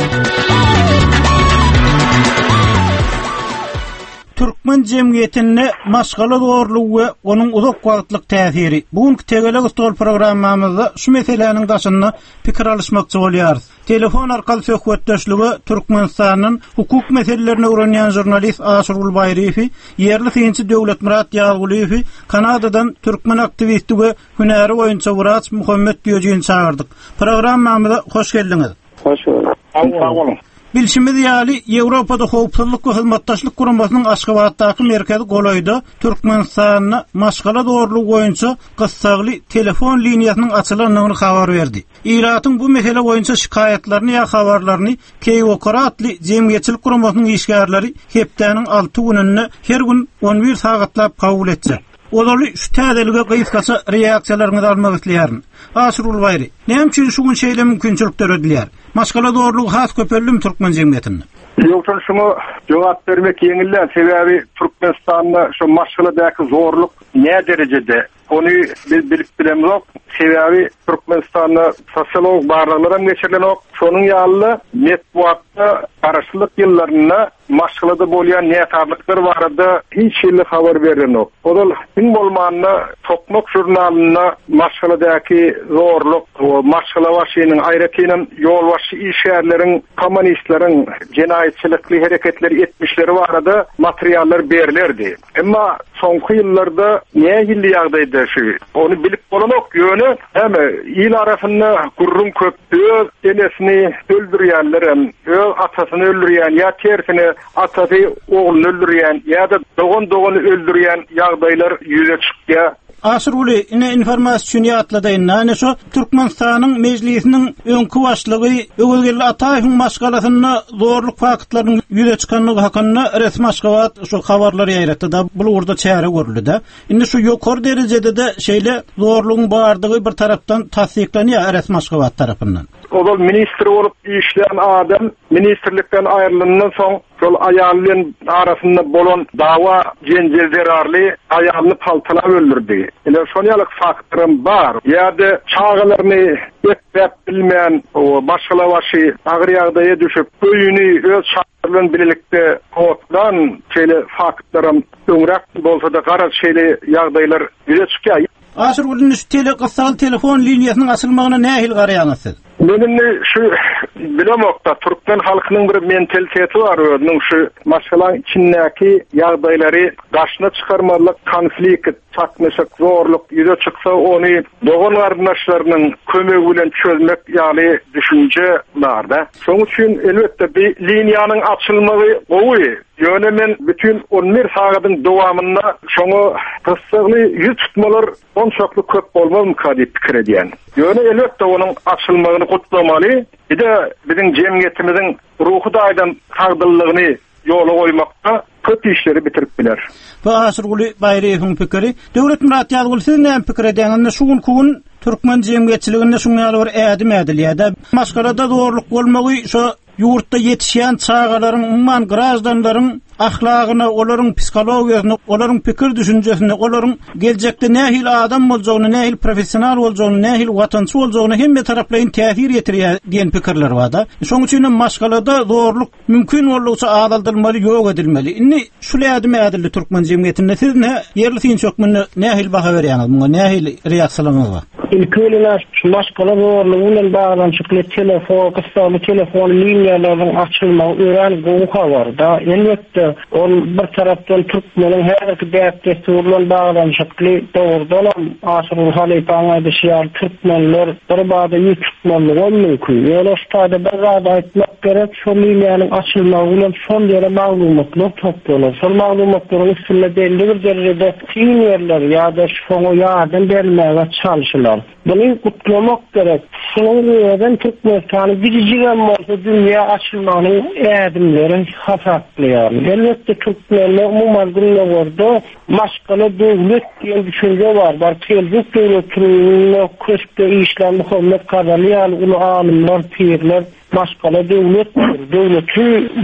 K: Türkmen jemgyýetine maşgala dogrulygy we onuň uzak wagtlyk täsiri. Bugünkü Tegelik Stol programmamyzda şu meseleniň daşyny pikir alışmakçy bolýarys. Telefon arkaly söhbetdeşligi Türkmenistanyň hukuk meselelerini öwrenýän jurnalist Aşyrul Bayrifi, yerli synçy Döwlet Murat Ýagulýew, Kanadadan türkmen aktivisti we hünäri boýunça wraç Muhammed Diýojiň çağırdyk. Programmamyza hoş geldiňiz.
H: Hoş bulduk. Sağ olun.
K: Bilşimiz ýaly Ýewropada howpsuzlyk we hyzmatdaşlyk guramasynyň Aşgabatdaky merkezi golaýdy. Türkmenistanyň maşgala dogrulygy boýunça gyssagly telefon liniýasynyň açylanyny habar berdi. Iratyň bu mesele boýunça şikayetlerini ýa habarlaryny Keywokoratly jemgyýetçilik guramasynyň işgärleri hepdeniň alty gününde her gün on bir sagatlap kabul etse. Olary şu täzelige gyýyskasa reaksiýalaryňyzy almak isleýärin. Aşyrul Bayry, näme üçin şu gün şeýle mümkinçilikler ödülýär? Maşgala dogrulygy has köpellim türkmen jemgyýetinde.
G: Ýoksa şunu jogap bermek ýeňiller, sebäbi Türkmenistanda şu maşgaladaky zorluk ne derejede? Onu biz bilip bilemok. Sebäbi Türkmenistanda sosiolog barlaryň geçirilen şonuň ýaly metbuatda garaşlyk ýyllaryna maşgalada bolýan nätarlyklar barada hiç şeýle habar berenok. Odal hiň bolmanyna Tokmak jurnalyna maşgaladaky zorluk, maşgala başynyň aýratynyň ýol başy işgärleriň, kommunistleriň jenaýetçilikli hereketleri etmişleri barada materiallar berilerdi. Emma soňky ýyllarda näme ýagdaýda şu? Onu bilip bolanok ýöne hem il arasynda gurrun köpdür, enesini öldürýänler, öz atasyny öldürýän ýa tersini atasy oğluny öldürýän ýa da dogon dogony öldürýän ýagdaýlar ýüze çykýar.
K: Aşyrly ine informasiýa ýatladaýyn. Näme şu Türkmenistanyň mejlisiniň öňkü başlygy Öwelgeli Ataýewiň maşgalasyna zorluk faktlarynyň ýüze çykanlygy hakynda resmi Aşgabat şu habarlary ýaýratdy da bu urda çäre görüldi da. Indi şu ýokary derejede de şeýle zorlugyň bardygy bir tarapdan tasdiklenýär resmi Aşgabat tarapyndan.
G: Odal ministri olup işleyen adam ministerlikten ayrılığından son yol ayarlayan arasında bolan dava cencel zerarlı ayarını paltala öldürdü. Yani sonyalık faktörüm var. Ya da çağlarını etbep bilmeyen o başkala başı ağır yağdaya düşüp köyünü öz çağlarının birlikte otdan şeyle faktörüm ömrak bolsa da karar şeyle yağdaylar yüze çıkıyor.
K: Aşyrulun tele kıssal telefon liniýasynyň açylmagyna nähil garaýaňyz?
G: Benim şu bilemokda Türkmen halkynyň bir mentaliteti var, onun şu maşgalan içindäki ýagdaýlary gaşyna çykarmalyk, konflikt, çakmyşyk, zorluk ýüze çyksa onu dogon gardaşlarynyň kömegi bilen çözmek ýaly düşünje barda. Şoň üçin elbetde bir liniýanyň açylmagy gowy. Ýöne men bütün on bir sagatyň dowamynda şoňa gyssaly ýüz tutmalar on çokly köp bolmaz mı diýip pikir edýän. Ýöne elbetde onuň açylmagyny gutlamaly. Bir de bizim jemgyýetimizin ruhy daýdan tagdyrlygyny ýola goýmakda köp işleri bitirip biler.
K: Bu Aşyrul Bayriýewiň pikiri. Döwlet Murat Ýagul siz näme pikir edýäňiz? Şu gün kugun Türkmen jemgyýetçiliginde şuňaly bir ädim edilýär. Maşgalada zorluk bolmagy şu yurtda yetişýän çağalaryň, umman grajdanlaryň ahlagyna, olaryň psikologiýasyna, olaryň pikir düşünjesine, olaryň geljekde nähil adam boljagyny, nähil professional boljagyny, nähil watançy boljagyny hemme taraplaryň täsir ýetirýär diýen pikirler bar da. Şoň üçin maşgalada zorluk mümkin bolýarsa adaldylmaly, ýok edilmeli. Indi şuly ädim edildi Türkmen jemgyýetinde siz ne ýerli synçokmyny nähil baha berýäňiz? Muňa nähil reaksiýalaryňyz bar?
C: İlkölüler maşgala zorluğuyla bağlantıklı telefon, kısalı telefon liniyalarının açılmağı öğren goğuha var da. Elbette on bir taraftan Türkmenin her iki dertesi olan bağlantıklı doğrudan Aşyrul Haleypa'na düşýär Türkmenler bir bağda yüz tutmalı mümkün. Yolostada bazada etmek gerek şu liniyanın açılmağıyla son yere maglumatlar toplanır. Son maglumatların üstünde belli bir derecede sinirler ya da şonu yardım vermeye çalışırlar. Bunu kutlamak gerek. Şunun yerden Türkmenistan'ı biricigen olsa dünya açılmanın erdimleri hafaklıyor. Elbette Türkmenler umuman günle vardı. Maşgala devlet diye düşünce var. Var Kelbuk devletinin köşkte işler Muhammed Kadalı yani ulu alimler, pirler maşgala devlettir. Devleti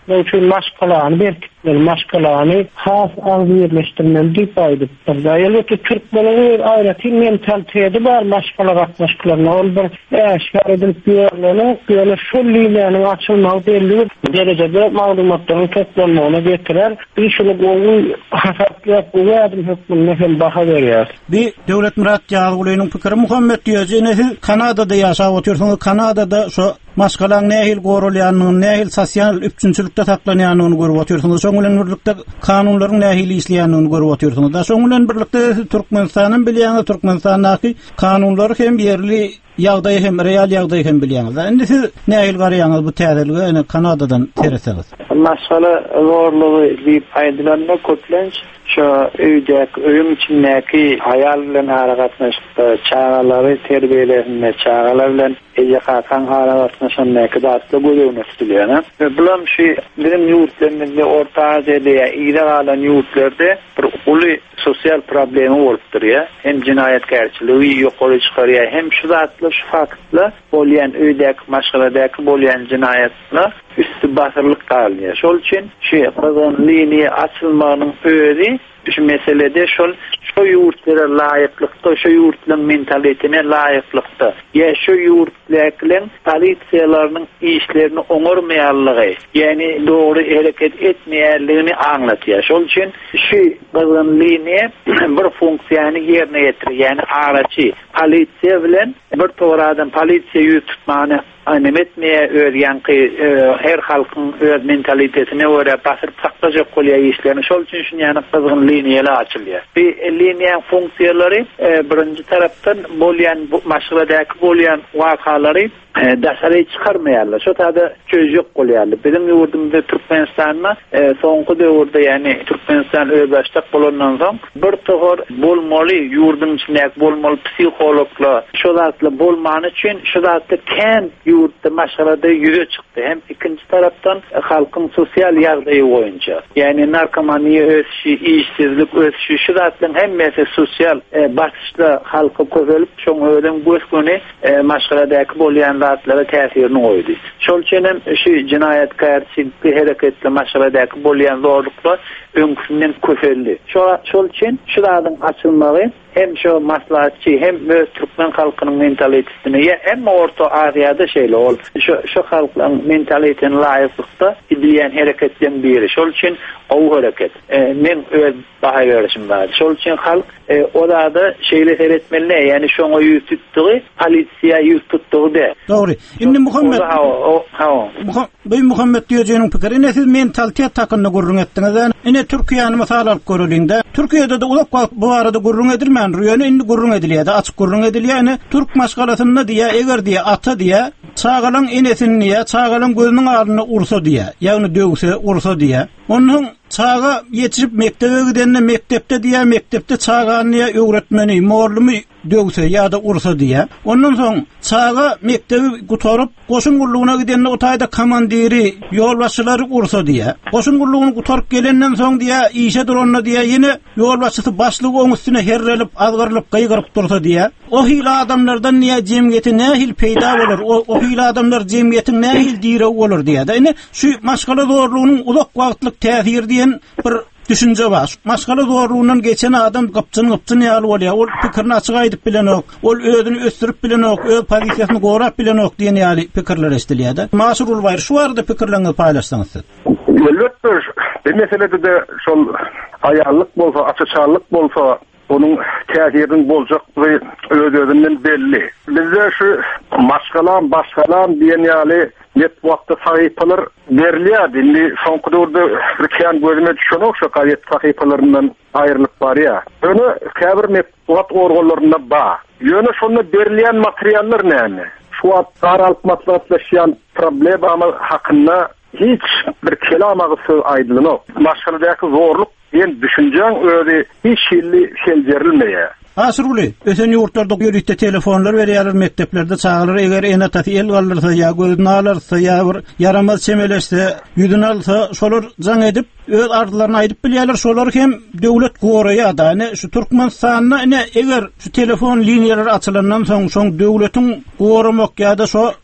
C: Üçün maşkalarını berkitmeli, maşkalarını has az yerleştirmeli deyip aydıptır. Elbette Türkmenlerin ayrıtı mentaliteti var maşkalar atmaşkalarına. Ol bir eşkar edilip görüleni, böyle şu linenin açılmağı belli derecede malumatların toplanmağına getirer. Bir şunu bu hasatlı bu adım hükmünde hem baha veriyor.
K: Bir Devlet Murat Yağlı'nın fikri Muhammed diyor. Siz Kanada'da yaşap otuyorsunuz. Kanada'da şu maşkalan nehil gorulyanlığın, nehil sosyal üpçünçülükte taklanayanlığını görüp otuyorsunuz. Soňulen birlikte kanunların nehili işleyenlığini görüp otuyorsunuz. Da soňulen birlikte Türkmenistan'ın bilýäňiz, Türkmenistan'daky kanunlary hem yerli ýagdaý hem real ýagdaý hem bilýäňiz. Endi siz nehil garaýaňyz bu täzeligi ene Kanadadan tereseňiz.
L: Maşkala zorlugy bir aýdylanma köplenç şu öýdäki öýüm içindäki hayal bilen harakatlaşykda çağalary terbiýelenme, çağalar bilen ejakakan harakatlaşandaky datly görüňüz bilýär. Bulam şu bilim ýurtlarynda orta Aziýada, ýa-da galan ýurtlarda bir uly sosial problemi bolupdyr ýa. Hem jinayetkarçyligi ýokary çykarýar, hem şu zatly şu faktla bolýan öýdäki maşgaladaky bolýan jinayetler üstü basyrlyk galýar. Şol üçin şu ýa-da liniýa açylmagynyň öýü şu meselede şol şu ýurtlara laýyklykda, şu ýurtlaryň mentalitetine laýyklykda, ýa şu ýurtlaryň polisiýalarynyň işlerini oňarmaýanlygy, ýani dogry hereket etmeýärligini aňlatýar. Şol üçin şu gyzgyn liniýa bir funksiýany ýerine ýetirýär, ýani araçy polisiýa bilen bir toradan polisiýa ýutmany anem etmeye öğreyen ki e, her halkın öz mentalitetine göre basıp saklacak kolya işlerini şol için şun yani kızgın liniyeler açılıyor. Bir e, liniyen funksiyaları e, birinci taraftan bolyan maşgıladaki bolyan vakaları e, dasarayı çıkarmayarlar. Şu tadı çöz yok kolyarlar. Bizim yurdumda Türkmenistan'la e, sonku dövrde yani Türkmenistan özbaştak bolondan son bir tohor bolmalı yurdun içindeki bolmalı psikologla şu zatlı bolmanı için şu zatlı kent yurtta maşgalada yüze çıktı. Hem ikinci taraftan e, halkın sosyal ýagdaýy boýunça. Yani narkomaniýa ösüşi, işsizlik ösüşi, şu zatlın hem mesela sosyal e, basışla halkı közelip şoň öden gösküni e, maşgaladaky bolýan zatlara täsirini goýdy. Şol üçin hem şu jinayetkarçylyk hereketli maşgaladaky bolýan zorluklar öňkünden köseldi. Şol üçin şuradan açylmagy hem şu maslahatçı hem Türkmen halkının mentalitetini hem Orta Aziýada şeýle ol. Şu şu halkın mentalitetini laýyklykda edilýän hereketden biri. Şol üçin o hareket. E, men öz baha berişim bar. Şol üçin halk e, orada şeýle seretmeli, yani şoňa ýütütdiği polisiýa ýütütdiği de.
K: Dogry. Indi Muhammed
L: ha o ha.
K: Bu Muhammed diýeňiň pikiri siz mentalitet takyny görüň etdiňiz. Ine Türkiýany mysal alyp görülýär. Türkiýede de ulak bu arada görüň edilmän rüýany indi görüň edilýär, açyk görüň edilýär. Türk maşgalatynda diýär, eger diýär ata diýär, çağalan enesini diýär, çağalan gözüniň alyny ursa diýär. Ýagny döwse ursa diýär. Onuň çağa ýetişip mektebe gidende mektepde diýär, mektepde çağanyňa öwretmeni, morlumy döwse ýa-da ursa diýär. Ondan soň çağa mektebi gutaryp goşun gurlugyna gidende otayda komandiri, ýolbaşçylary ursa diýär. Goşun gurlugyny gutaryp gelenden soň diýär, işe duronna diýär, ýene ýolbaşçysy başlygy oň üstüne herrelip, azgyrlyp, gaýgyryp dursa diýär. O hil adamlardan niýe jemgyýeti nähil peýda bolar? O, o hil adamlar jemgyýetiň nähil diýre bolar diýär. Ine şu maşgala zorlugynyň uzak wagtlyk täsiri diýen bir düşünce var. Maşgala zorluğundan geçen adam kapçını kapçını yalı oluyor. Ol pikirini açık aydıp bilen ok. Ol ödünü östürüp bilen ok. Öz pozisyasını gorap bilen ok diyen yalı pikirler estiliyada. Masur Ulbayr, şu arada pikirlerini paylaşsanız siz.
G: Elbette bir meselede de şol ayarlık bolsa, açıçarlık bolsa onun täsirini boljaklygy öz-özünden belli. Bizde şu maşgalan, başgalan diyen yalı networkda sahypalar berilýär. Indi soňky döwürde birken gözüme düşen okşa gaýet sahypalaryndan aýrylyp bar ýa. Öňe käbir network organlarynda bar. Ýöne şonda berilýän materiallar näme? Şu wagt maslahatlaşýan problema hakynda hiç bir kelamagy söz aýdylanyp. Maşgaladaky zorluk ýen düşünjäň özi hiç şilli şeljerilmeýär.
K: Asruli, ösen ýurtlarda ýörükde telefonlar berýärler, mekteplerde çağırlar, eger ene taty el gallarsa ýa gözüni alarsa ýa bir yaramaz çemeleşse, ýüdüni alsa, şolar jaň edip öz ardylaryny aýdyp bilýärler, şolar hem döwlet goraýar da, ene şu Türkmenistanyna ene eger şu telefon liniýalary açylandan soň şoň döwletiň goramak ýa-da şo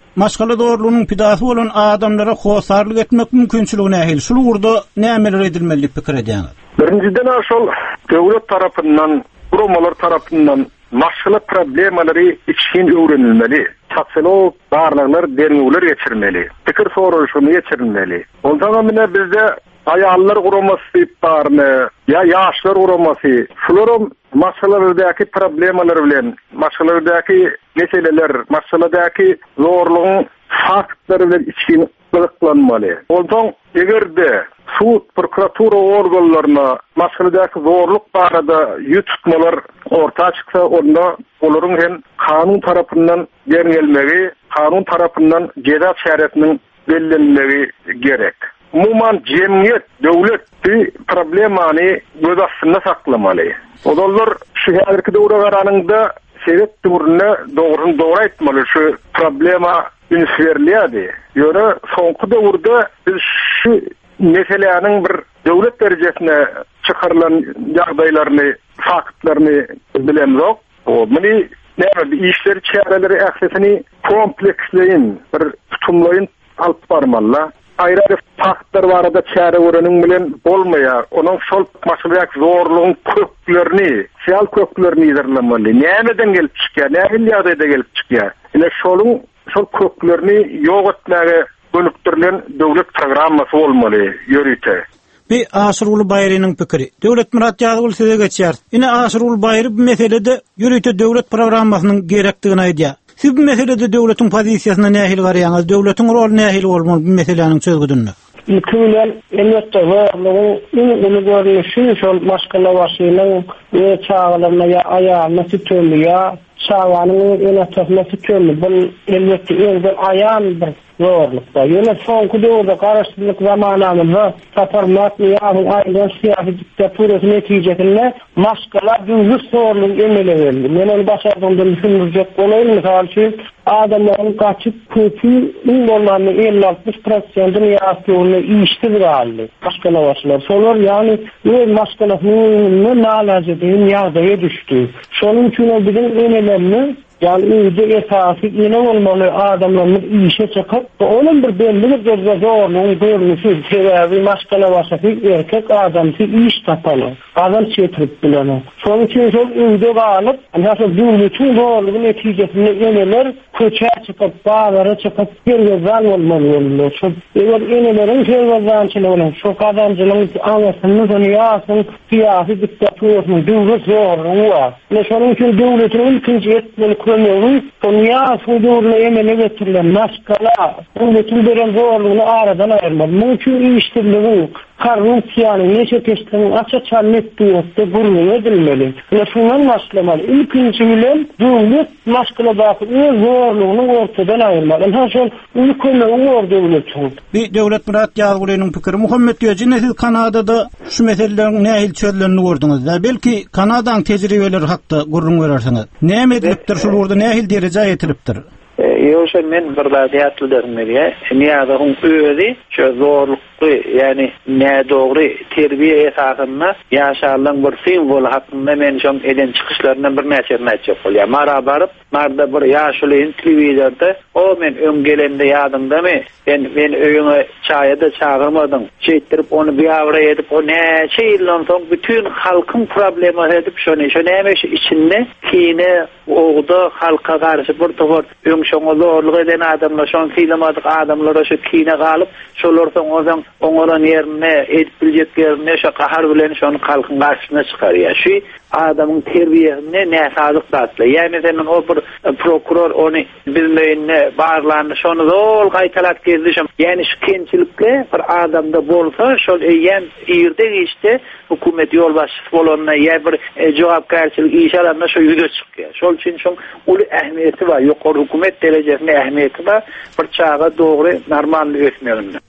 K: maşgala doğruluğunun pidasy bolan adamlara hosarlyk etmek mümkinçiligi nähil? Şol urda nämeler edilmeli pikir edýäňiz?
G: Birinciden aşol döwlet tarapyndan, gurumalar tarapyndan maşgala problemalary içkin öwrenilmeli. Taksilog barlaglar dernewler geçirmeli. Pikir soruşyny geçirilmeli. Ondan mene bizde ayallar guramasy barny, ya yaşlar guramasy, şolaryň masalardaky problemalar bilen, masalardaky meseleler, masalardaky zorlugyň faktlary bilen içkin ýyglanmaly. Ondan egerde sud, prokuratura organlaryna masalardaky zorluk barada ýutmalar orta çyksa, onda olaryň hem kanun tarapyndan gelmegi, kanun tarapyndan ceza çäretiniň bellenmegi gerek. Umuman cemiyet, döwlet bir problemany göz astyna saklamaly. Odallar şu häzirki döwre garanyňda sebep döwrüne dogry dogry aýtmaly, şu problema ünsverliýärdi. Ýöne soňky döwürde biz şu meselelerin bir döwlet derejesine çıkarılan ýagdaýlaryny, faktlaryny bilemzok. O meni näme işleri çäreleri ählisini kompleksleyin, bir tutumlaýyn alyp barmaly. Ayrı faktlar barada çäre öwreniň bilen bolmaýar. Onuň şol maşguliyet zorlugyň köplerini, siyal köplerini ýerlenmeli. Nämeden gelip çykýar, näme ýagdaýda gelip çykýar. Ine şoluň şol köplerini ýok etmäge dönüktirilen döwlet programmasy bolmaly, ýörüte.
K: Bir Aşyruly Baýrynyň pikiri. Döwlet Murat Ýagul size geçýär. Ine Aşyruly Baýry bu meselede ýörüte döwlet programmasynyň gerekdigini aýdýar. Siz bu meselede döwletiň pozisiýasyna nähil garaýaňyz? Döwletiň rol nähil bolmaly bu meseleniň çözgüdünde?
C: Ýökümlen elbetde zorlugyň uly görnüşi şol maşgala wasynyň we çağlaryna ýa aýalyna sütülýär. Şawanyň ýene-täsine sütülýär. Bu elbetde ýerde aýan bir zorlukda. Ýöne soňky döwürde garaşdyrlyk zamanamyzda taparmak ýa-da aýlan syýasy diktatura netijesinde maşgala düýlük zorluk emele berdi. Men onu başardım düşünürjek bolayım. Misal üçin adamlaryň gaçyp köpü bolmany elli altmış prosentyny ýa-da iştir galdy. Maşgala başlar. Solar ýani bu maşgalasyny nalajetin ýagdaýa düşdi. Şonuň üçin bizim enelerini yani iyice esası yine olmalı adamların işe çıkıp onun bir belli bir zorluğun görünüşü sebebi maşgala vasafı erkek adamsı iş tapalı adam çetirip bilene son için çok ünde kalıp nasıl bir bütün zorluğun neticesinde eneler köçe çıkıp bağlara çıkıp bir gözal olmalı çok eğer enelerin şervazançılı olan çok adamcılığın anlasını tanıyasın siyasi diktatörünün düğü zorluğu var ve sonun için devletin ikinci etmeli konuyu konuya sudurla emele getirilen maşgala bu bütün beren zorluğunu aradan ayırmalı. Mümkün iştirliği korrupsiyanın neçe teşkilatın açık çalmettiğinde burnu edilmeli. Ve şundan başlamalı. İlkinci bilen devlet maşgaladaki zorluğunu ortadan ayırmalı. Ha şol ülkeme uğur devletin.
K: Bir devlet Murat Ýagul'yň pikiri. Muhammed Ýöjin siz Kanada'da şu meselelerin nähil çözülenini gördüňiz. Belki Kanadaň tejribeleri hakda gurrun berersiňiz. Näme edilipdir şol urda nähil derejä ýetilipdir?
L: Ýöşe men bir zat ýatlydyr diye. Niýada hum öýdi, şu zorlukly, yani ne dogry terbiýe esasyna ýaşarylan bir simbol hakynda men şom eden çykyşlaryndan bir näçe näçe bolýar. Mara baryp, marda bir ýaşulyň telewizorda, o men öň gelende ýadymdamy, ben men öýüňe çaýda çağırmadyň. Çeýtirip onu biýawra edip, o näçe ýyldan soň bütün halkyň problemi edip şonu, şo näme içinde kine ogda halka garşy bir topar şoňa zorluk eden adamlar, şoň filmadyk adamlara şu kine galyp, şolar soň ozan oňaran ýerine edip biljetlerine şu kahar bilen şonu halkyň garşyna çykarýar. Şu adamyň terbiýesine näsadyk batly. Ýani senden o bir prokuror onu bilmeýänne barlarny şonu zol gaýtalak gezdi. Ýani şu kençilikle bir adamda bolsa, şol eýen ýerde işte hukumet ýol başçysy bolanyna ýa bir jogapkärçilik iş alanna şu ýüze çykýar. Şol üçin şoň uly ähmiýeti bar. Ýokary hukumet derejesinde ähmiýeti bar. Bir çağa dogry normal ösmeginde.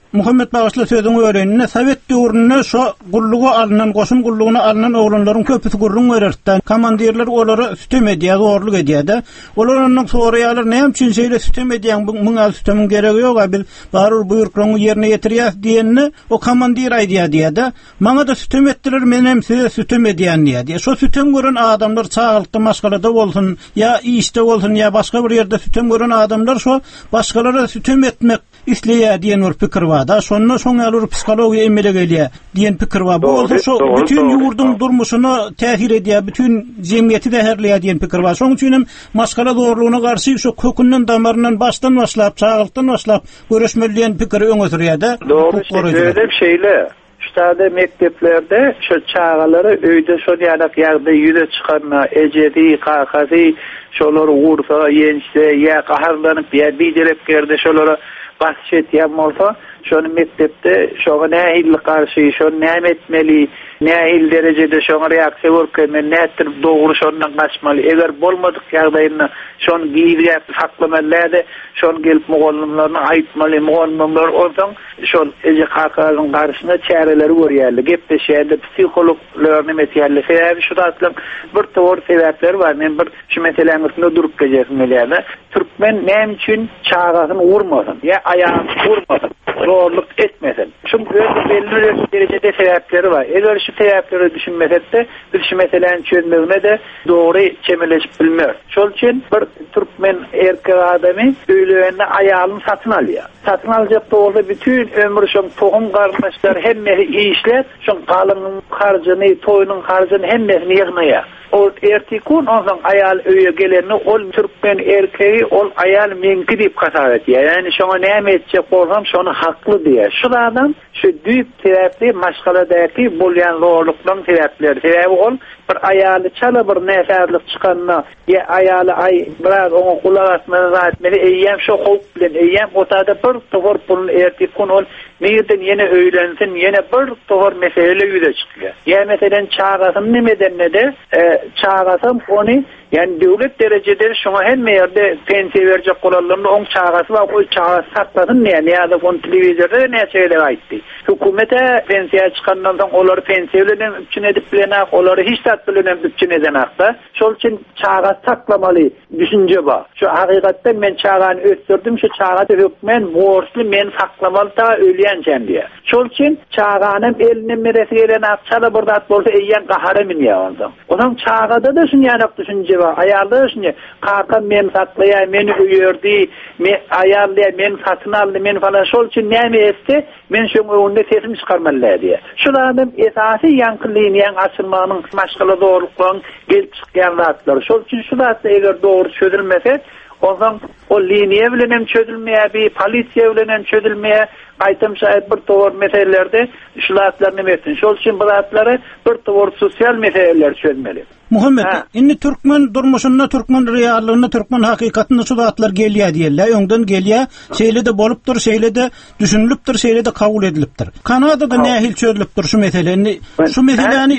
K: Muhammed Bağışlı sözüň öğrenine Sovet döwründe şo gullugy alınan, goşun gullugyna alınan oğlanlaryň köpüsi gurrun öğretden. Komandirler olary sütem edýär, zorluk edýär. Olar ondan soraýarlar, näme üçin şeýle sütem edýän, muňa sütemin geregi ýok, bil barur buyruklarını ýerine ýetirýär diýenne o komandir aýdýar diýär. Maňa da sütem etdiler, men hem size sütem edýän diýär. Şo sütem gören adamlar çağılykda maşgalada bolsun, ya işde bolsun, ya başga bir ýerde sütem gören adamlar şo başgalara sütem etmek isleýär diýen bir pikir bar da. Şonda şoň alur psikologiýa emele gelýär diýen pikir bar. Bu bolsa şo bütün ýurdun durmuşyny täsir edýär, bütün jemgyýeti däherleýär diýen pikir bar. Şoň üçin hem maşgala dogrulygyna garşy şo kökünden damaryndan başdan başlap, çağılykdan başlap göreşmeli diýen pikiri öňe sürýär da.
L: Öyle bir şeyle. Ştada mekteplerde şu çağaları öýde şo ýarak ýagda ýüze çykanma, ejedi, kakasy, şolary urfa, ýençse, ýa gaharlanyp, ýa bidirip gerde şolary başçet ýapmasa, şonu mektepde şoňa nähil garşy, şonu näme etmeli, nähil derejede şoňa reaksiýa bermeli, nätir dogry şondan gaçmaly. Eger bolmadyk ýagdaýynda şonu giýip saklamaly, şonu gelip mugallimlerine aýtmaly, mugallimler olsaň şol eje kakalyň garşyna çäreleri görýärler. Gepleşýärler, psikologlaryny meselesi. Sebäbi şu datlyň bir tor sebäpleri bar. Men bir şu meseleň üstünde durup geçermeli. Türkmen näme üçin çağasyny urmasyn, ýa aýagyny urmasyn, zorluk etmesin. Çünkü belli derecede sebäpleri bar. Eger şu sebäpleri düşünmesek de bir şu meseleň çözmegine de dogry çemeleşip bilmer. Şol üçin bir Türkmen erkek adamy öýleğinde aýalyny satyn alýar. Satyn aljak dogry bütün ömrü şoň tohum garnaşlar hemme işler, şoň galynyň harjyny, toýunyň harjyny hemmesini ýygnaýar. O ertikun ondan ayal öýe geleni ol Türkmen erkeği ol ayal menki diýip hasap etýär. Yani şoňa näme etjek bolsam şonu hakly diýär. Şu adam şu düýüp sebäpli maşgaladaky bolýan zorluklaryň sebäpleri. Sebäbi ol bir ayaly çala bir näferlik çykanna, ýa ayaly ay biraz oňa kulak asmaly zatmeli, eýýäm şo howp bilen eýýäm otada bir togor pulun ertikun ol nerden ýene öýlensin, ýene bir togor mesele ýüze çykýar. Ýa meselen çağasyn nimeden de çağasam onu yani devlet derecede şoňa hemme ýerde pensiýa berjek bolanlarynda oň çağasy we o çağasy sakladyn ne ýa-da on telewizorda näçe de aýtdy. Hökümete pensiýa çykandan soň olary pensiýa bilen üçin edip bilen olary hiç tat bilen üçin edenakda. Şol üçin çağasy saklamaly düşünje bar. Şu hakykatda men çağany ötdürdim, şu çağada hökmen borçly men saklamaly ta ölýänçem diýär. Şol üçin çağanyň eline meresi gelen akçala bir zat bolsa eýýän gahara minýär onda. Onuň çağada da şuny ýanak düşünje ayarlı şunu kaka men saklaýar, meni öýerdi, men ayarlaýar, men satyn aldy, men falan şol üçin näme etdi? Men şu öňünde sesim çykarmaly diýär. Şulardan esasy ýankylyny, ýan açylmanyň maşgala dogrulygyň gelip çykýan zatlar. Şol üçin şu zatda eger dogry çözülmese, ondan o liniýe bilen hem çözülmeýär, bir polisiýa bilen hem çözülmeýär. Aytym şaýat bir towar meselelerde şulatlar näme etsin. Şol üçin bu zatlary bir towar sosial meseleler çözmeli.
K: Muhammed, inni Türkmen durmuşunda, Türkmen reallygyna, Türkmen hakykatyna şu zatlar gelýär diýerler. Öňden gelýär, şeýle de bolupdyr, şeýle de düşünülipdir, şeýle de kabul edilipdir. Kanadada nähil çözülipdir şu meseleni? Şu meseleni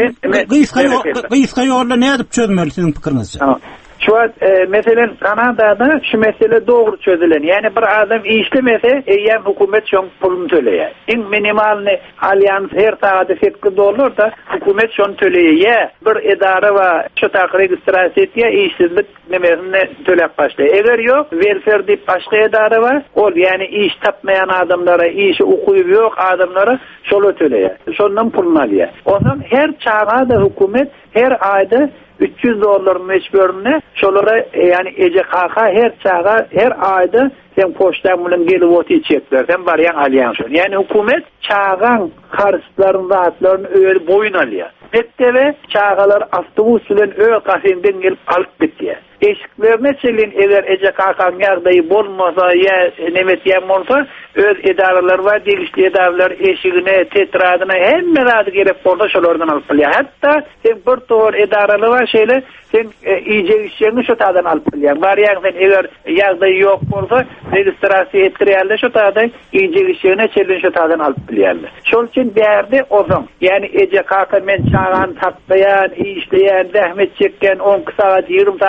K: gysga ýolda näme diýip çözmeli siziň pikirinizçe?
L: Şu e, meselen Kanada'da şu mesele doğru çözülen. Yani bir adam işlemese eğer hükümet şon pulunu töleýär. En minimalny alyans her taýda fekli olur da hükümet şon töleýär. Bir edara we şu taýda registrasiýa etýär, işsizlik nemesini төлep başlaýar. Eger ýok, welfare diýip başga edara bar, ol yani iş tapmayan adamlara, işi okuýup ýok adamlara şol töleýär. Şondan pulunu alýar. Ondan her çağda hükümet her aýda üç yüz dolar meşbörüne şolara yani ece kaka her çağa her ayda sen poçtan bilen gelip oti çekler sen baryan alyan şon. Yani hükümet çağan harçlarını zatlarını öyle boyun alıyor. Mektebe çağalar avtobus bilen öyle kafenden gelip alıp gidiyor. Eşiklerine çelin eğer ece kakan yardayı bolmasa ya nemet yamolsa öz edaralar var, değişli edaralar eşigine, tetradına hemme radı gerek borda şolardan alıp bilýär. Hatta sen bir toğur edaralı var şeyle sen e, iyice işlerini şu tadan alıp bilýär. Var ya sen eğer yardayı yok bolsa registrasiya ettirýärler şu tadan iyice işlerini çelin şu tadan alıp bilýärler. Şol için derdi ozun. Yani ece kaka men çağan tatlayan, işleyen, zahmet çeken on saat, yirmi saat iş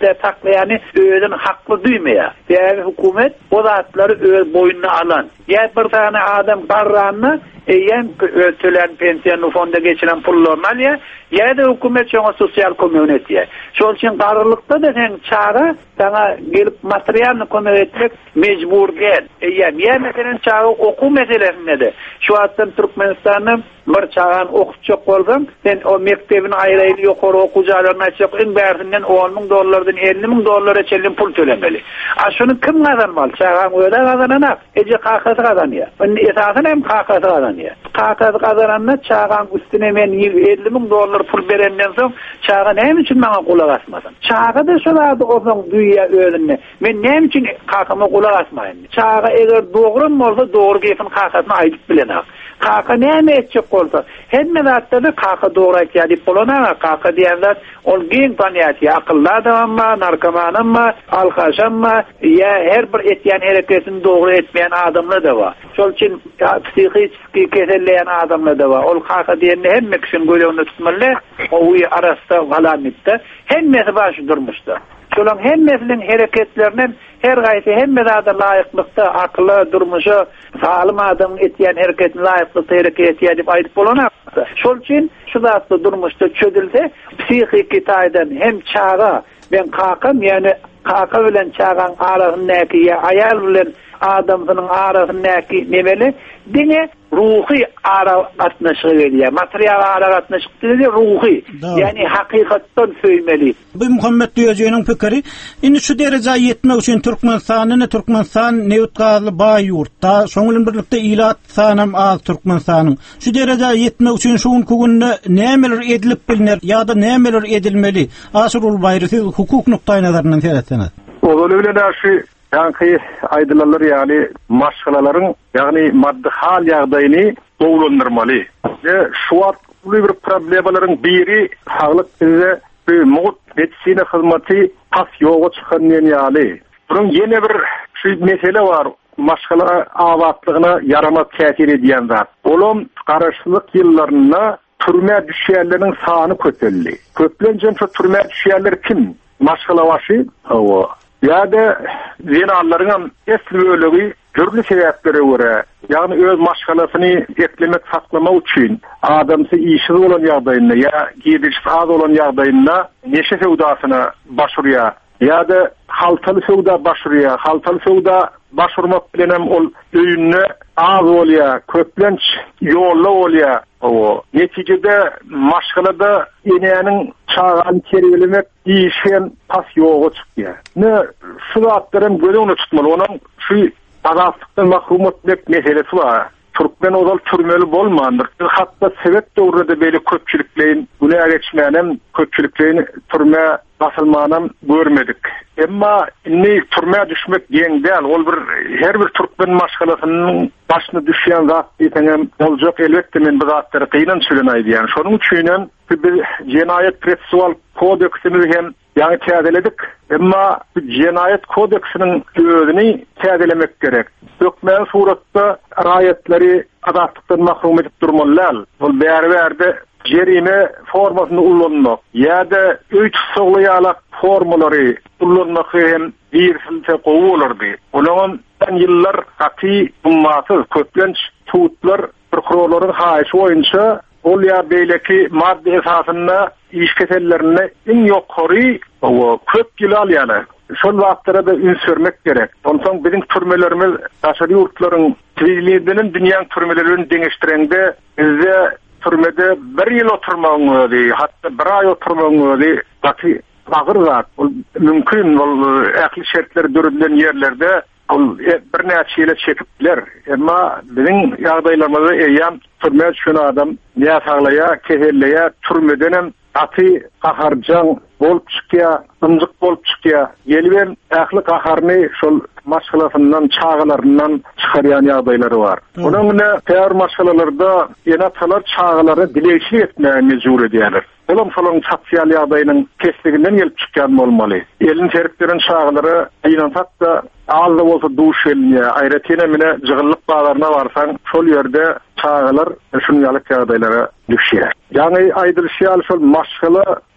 L: işler taklayanı özün haklı duymaya. Yani hükümet o zatları öz boynuna alan. Ya bir tane adam qarranını eýen ötülen pensiyon fonda geçiren pullarını alya, ya da hükümet şoňa sosial komünitiye. Şol üçin qarrylykda da sen çağa sana gelip materialny kömek etmek mecbur değil. Eýen ya meselen çağa oku meselesinde de şu atdan Türkmenistanyň bir çağan okutjak bolsam, sen o mektebin aýraýly ýokary okujalarına açyp en bärsinden on ming dollardan elli ming dollara çelin pul tölemeli. A şunu kim kazanmaly? Çağan öyle kazananak. Ece kakasy kazanýar. Onu esasyn hem kakasy kazanýar. Kakasy kazananna çağan üstüne men elli ming dollar pul berenden soň çağan näme üçin maňa kulak asmasyn? Çağa da şolady oňa duýýa özüne. Men näme üçin kakama kulak asmaýyn? Çağa eger dogry bolsa dogry gepin kakasyna aýdyp bilenak. Kaka näme etjek bolsa, hemme zatda da kaka dogry aýtýar diýip bolana, kaka diýenler ol giň tanyýar, akylly adamma, narkomanma, alkaşamma, ya her bir etýän hereketini dogry etmeýän adamlar da bar. Şol üçin psihik keselleýän adamlar da bar. Ol kaka diýende hemme kişinin göleginde tutmaly, o uy arasynda galamitde hemmesi başı durmuşdy. Şolan hemmesinin hereketlerinden her gaýsy hemme zada laýyklykda akly durmuşy salym adam etýän hereketine laýykly hereket edip aýdyp bolana. Şol üçin şu zatda durmuşda çödülse psihik taýdan hem çağa ben kakam ýani kaka bilen çağan arasyndaky aýal bilen adamyň arasyndaky nebeli dine ruhi ara atnaşyk edýär. Material ara atnaşyk diýilýär ruhi. Yani hakykatdan söýmeli.
K: Bu Muhammed Diýejiňiň pikiri, indi şu derejä ýetmek üçin Türkmenistanyny Türkmenistan newtgaly baý ýurtda, şoňyň birlikde ilat sanam az Türkmenistanyň. Şu derejä ýetmek üçin şuň kugunda nämeler edilip bilinir ýa-da nämeler edilmeli? Aşyrul baýrysy hukuk nukdaýy nazaryndan seretseňiz.
G: Ol bilen aşy yani aydılanlar yani maşgalaların yani maddi hal ýagdaýyny doglandyrmaly. Ve şu wagt bir problemlerin biri sağlık bize bir mut medisina hyzmaty pas ýoga çykanýan ýaly. Bunun ýene bir şu mesele var. Maşgala awatlygyna yaramak täsir edýän zat. Olum garaşlyk ýyllaryna türme düşýärleriň sany köpeldi. Köplenjen şu türme düşýärler kim? Maşgala başy hawa. Ya da zinallarının esli bölegi türlü sebeplere göre, yani öz maşgalasyny eklemek saklamak üçin adamsy işi olan ýagdaýynda ya gidiş az olan ýagdaýynda neşe sewdasyna başurýar ya da haltaly sewda başurýar. Haltaly sewda başurmak bilen hem ol öýünne az bolýar, köplenç ýolla bolýar. O netijede maşgalada enäniň çağan terbilemek işen pas ýoga çykýar. Ne şu zatlaryň gözüňde tutmaly, onuň şu azatlıktan mahrum etmek meselesi var. Türkmen ozal türmeli bolmandyr. Hatda sebep döwründe beýle köpçülikleýin günaha geçmeýän köpçülikleýin türme basylmanam görmedik. Emma inni türme düşmek ýeň däl. Ol bir her bir türkmen maşgalasynyň başyna düşýän zat diýsem boljak elbetde men bu zatlary kıynan söylenýär diýen. Şonuň üçin bir Cinayet Prosesual Kodeksini hem ýa-ni täzeledik. Emma bu Cinayet Kodeksiniň özüni täzelemek gerek. Dökmen suratda raýatları azatlıktan mahrum edip durmalylar. Ol bäri-bärde jerime formasyny ullanmak ýa-da üç soglaýalak formalary ullanmak hem bir silse gowulardy. Onuň ýyllar gaty ummaty köplenç tutlar prokurorlaryň haýyşy boýunça ol ýa beýleki maddi esasyna iş kesellerine en ýokary o köp ýyl alýarlar. Şol wagtlara da üns vermek gerek. Ondan bizim türmelerimiz aşary ýurtlaryň trilidinin dünýäň türmelerini deňeşdirende bizde türmede bir ýyl oturmagy, hatda bir ay oturmagy gaty agyr zat. Mümkin ol ähli şertler dörülen ýerlerde ol bir näçe ýyl çekipdiler. Emma bizim ýagdaýlarymyzda eýam türme düşen adam näme saglaýa, kehelleýä, türmeden hem aty gaharjan bolup çykýar, ınjyk bolup çykýar. Gelben ähli gaharny şol maşgalasyndan, çağalaryndan çykarýan ýagdaýlary bar. Onuň bilen täýär maşgalalarda ýene-talar çağalary dileýçilik etmäge mejbur edýärler. Olam şolaň sosial ýagdaýynyň kesliginden gelip çykýan bolmaly. Elin teriklerin çağalary ýynan hatda az da bolsa duş elňe, aýratene mine jygyllyk baglaryna barsaň, şol ýerde çağalar şunu ýalyk ýagdaýlara düşýär. Yani aýdylşýar şol maşgala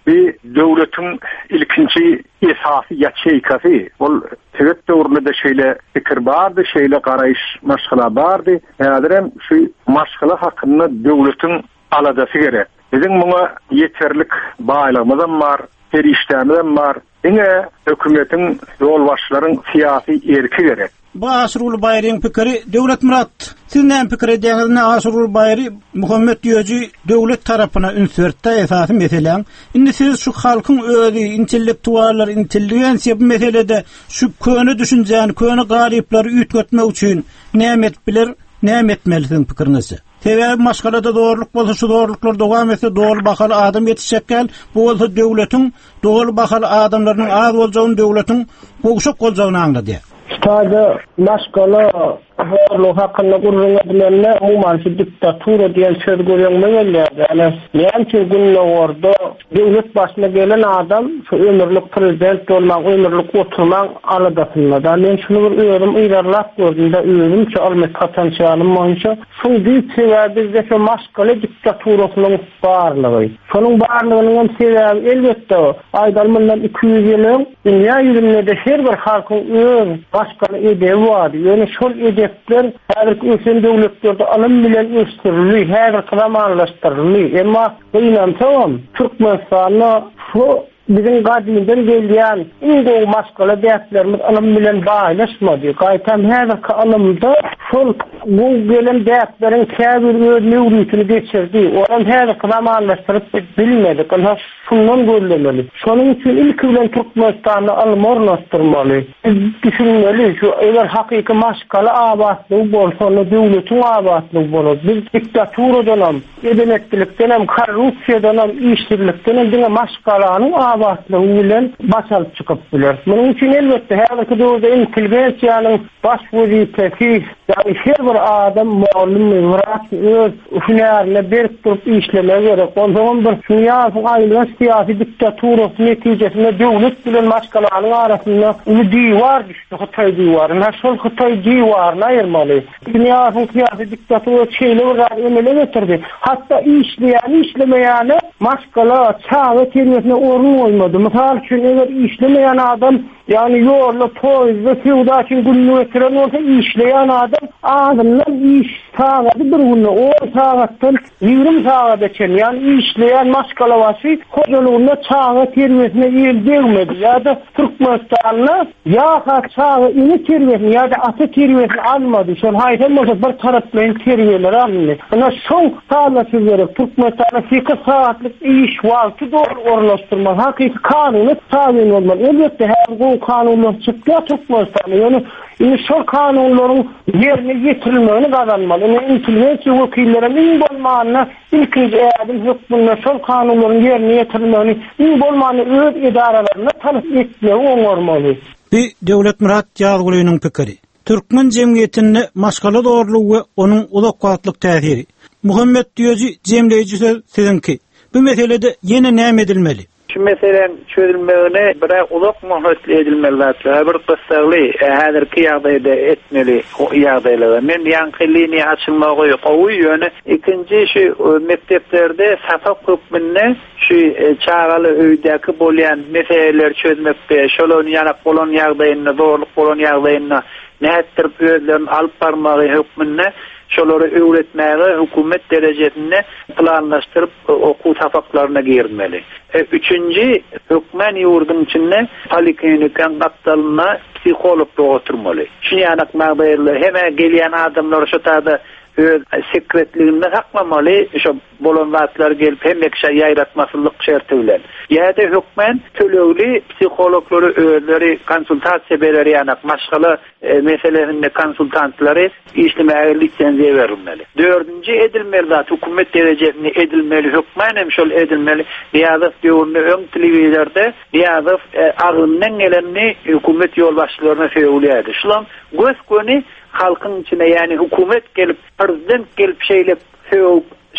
G: bir döwletin ilkinci esasy ýaçeýkasy bol Tibet döwründe şeýle pikir bardy, şeýle garaýyş maşgala bardy. Häzirem şu maşgala hakynda döwletin aladasy gerek. Bizim muňa ýeterlik baýlygymyz bar, periştämiz bar. Ine hökümetin, yol başlaryň syýasy erki gerek.
K: Bu Asrul Bayryň pikiri Döwlet Murat. Siz näme pikir edýäňiz? Asrul Bayry Muhammed Ýöji döwlet tarapyna ünsürtde esasy meselen. Indi siz şu halkyň özi, intellektuallar, intelligensiýa bu meselede şu köne düşünjäni, köne garyplary üýtgetmek üçin näme etbiler, näme etmelisin pikiriňizde? Sebäbi maşgalada doğruluk bolsa şu doğruluklar dowam etse doğru bakaly adam yetişekkel, bu bolsa döwletiň doğru bakaly adamlaryň az boljagyny döwletiň gogşak boljagyny anlady.
C: Stada maşgala Horlu hakkında gurrun edilenle umansı diktaturu diyen söz görüyorlar. Yani niçin günle orada devlet başına gelen adam şu ömürlük prezident olmak, ömürlük oturmak aladasında. Da ben şunu görüyorum, ilerlap gördüğümde ürüm ki almak potansiyalım olunca. Şun büyük sebebi bizde şu maşgala diktaturusunun varlığı. Şunun varlığının sebebi elbette o. Aydalmandan iki yüz yılın dünya yüzünde de her bir halkın öz maşgala edevi vardı. Yani şol edevi her ülkenin devletlerde alım bilen üstürlüğü, her zamanlaştırılıyor. Ama inan tamam, Türkmenistan'la şu bizim gadimden gelen ingo maskala dertlerimiz alım bilen bağlaşmadı. Gaytam her alımda sol bu gelen dertlerin kâbir newrutunu geçirdi. Oran her zamanlaştırıp bilmedik. Ama şundan görülmeli. Şunun için ilk bilen Türkmenistan'ı almorlaştırmalı. Düşünmeli şu eğer hakiki maskala abatlığı bolsa onu devletin abatlığı bolur. Biz diktaturu dönem, edenetlilik dönem, korrupsiya dönem, işsizlik dönem dine maskalanın abatlığı bilen başalıp çıkıp bilir. Bunun için elbette her iki doğruda inteligensiyanın baş vazifesi yani her bir adam muallim mürat öz hünerine berktirip işlemeye gerek. Ondan bir dünyasın ayrılan siyasi diktaturu neticesinde devlet bilen maskalanın arasında ulu divar düştü, Hıtay divarına. Sol Hıtay divarına ayırmalı. Dünyasın siyasi diktaturu şeyle var, emele getirdi. Hatta işleyen, işlemeyen maskala, çağ kelimesine orun olmadı. Misal için eğer işlemeyen adam yani yorla, poiz ve sevda için günlüğü etiren olsa işleyen adam ağzından iş sağladı bir günlüğü. O sağlattan yirmi sağa geçen yani işleyen maskala vasi kocaluğunda çağı kelimesine il değmedi. Ya da Türkmenistan'la ya çağı ini kelimesine ya da atı kelimesine almadı. Son hayten olsa bir taraflayın kelimeleri alındı. Ama son sağlatı verip Türkmenistan'la sekiz saatlik iş vakti doğru orlaştırmaz. Hakiki kanunu tabi'in olmalı. Elbette her gün kanunlar çıktı ya Türkmenistan'la. Yani inşal kanunların yerine getirilmeni kazanmalı. Yani inteligensiya vekillerinin bolmağına ilkinci eyadım hükmünde sol kanunların yerine getirilmeni in bolmağına öz idaralarına tanıp etmeyi oňormaly.
K: Bir Döwlet Murat Ýaglynyň pikiri. Türkmen jemgyýetinde maşgala doğruluğu we onuň uzak wagtlyk täsiri. Muhammed Ýöji jemleýiji sizinki. Bu meselede ýene näme edilmeli?
L: Şu meselen çözülmegine biraz uzak muhatlı edilmeli. Bir kısalı hazırki ýagdaýda etmeli o ýagdaýlarda. Men ýankylyny açylmagy gowy ýöne ikinji şu mekteplerde safak hukmyny şu çağaly öýdäki bolýan meseleler çözmekde, şolony ýanak bolan ýagdaýyny, doğruluk bolan ýagdaýyny näetdirip özlerini alyp barmagy hukmyny şolary öwretmäge hökümet derejesinde planlaşdyryp okuw tafaklaryna girmeli. E, üçüncü, hükmen yurdun içinde poliklinikän kaptalyna psikolog oturmaly. Şu ýanak magdaýlar heme gelýän adamlar şu taýda öz sekretligini saklamaly, şu bolan wagtlar gelip hem ekşe ýaýratmaslyk şerti bilen. Ýa-da hükmen tölegli psikologlary özleri konsultasiýa berer ýanak maşgala e, meselelerinde konsultantlary işlemäge lisensiýa berilmeli. Dördüncü edilmeli zat hökümet derejesinde edilmeli hükmen hem şol edilmeli. Ýa-da döwürde öň telewizorda ýa-da e, agyndan gelenni hökümet ýolbaşçylaryna söýülýärdi. Şulam göz köni halkın içine yani hükümet gelip prezident gelip şeyle söýüp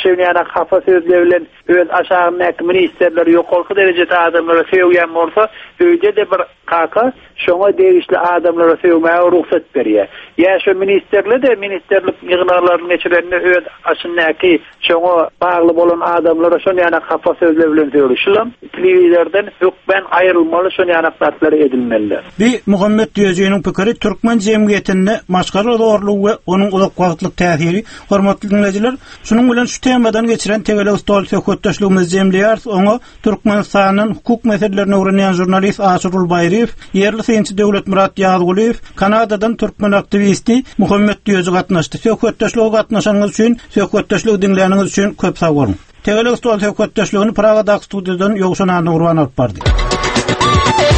L: şeýle kafa sözle bilen öz aşağındaki ministerler ýokalky derejede adamlara söýýän bolsa, öýde de bir kaka şoňa degişli adamlara söýmäge ruhsat berýär. Ya şu ministerler de ministerlik ýygnalaryny geçirenler öz aşyndaky şoňa bagly bolan adamlara şoň ýana kafa sözle bilen söýülýär. Telewizordan hukmen aýrylmaly şoň ýana tartlary edilmeliler.
K: Bir Muhammed Diýejiňiň pikiri Türkmen jemgyýetinde maşgara zorlugy we onuň uzak wagtlyk täsiri. Hormatly dinleyijiler, şunun bilen şu temadan geçiren Tegele Ustal söhbetdeşligimiz jemleýär. Oňa Türkmenistanyň hukuk meselelerini öwrenýän jurnalist Asyrul Bayriýew, yerli synçy Döwlet Murat Ýazygulyw, Kanadadan Türkmen aktivisti Muhammed Diýeji gatnaşdy. Söhbetdeşlige gatnaşanyňyz üçin, söhbetdeşligi dinleýäniňiz üçin köp sag bolun. Tegele Ustal söhbetdeşligini Pragada studiýadan ýogşan Urban alyp bardy.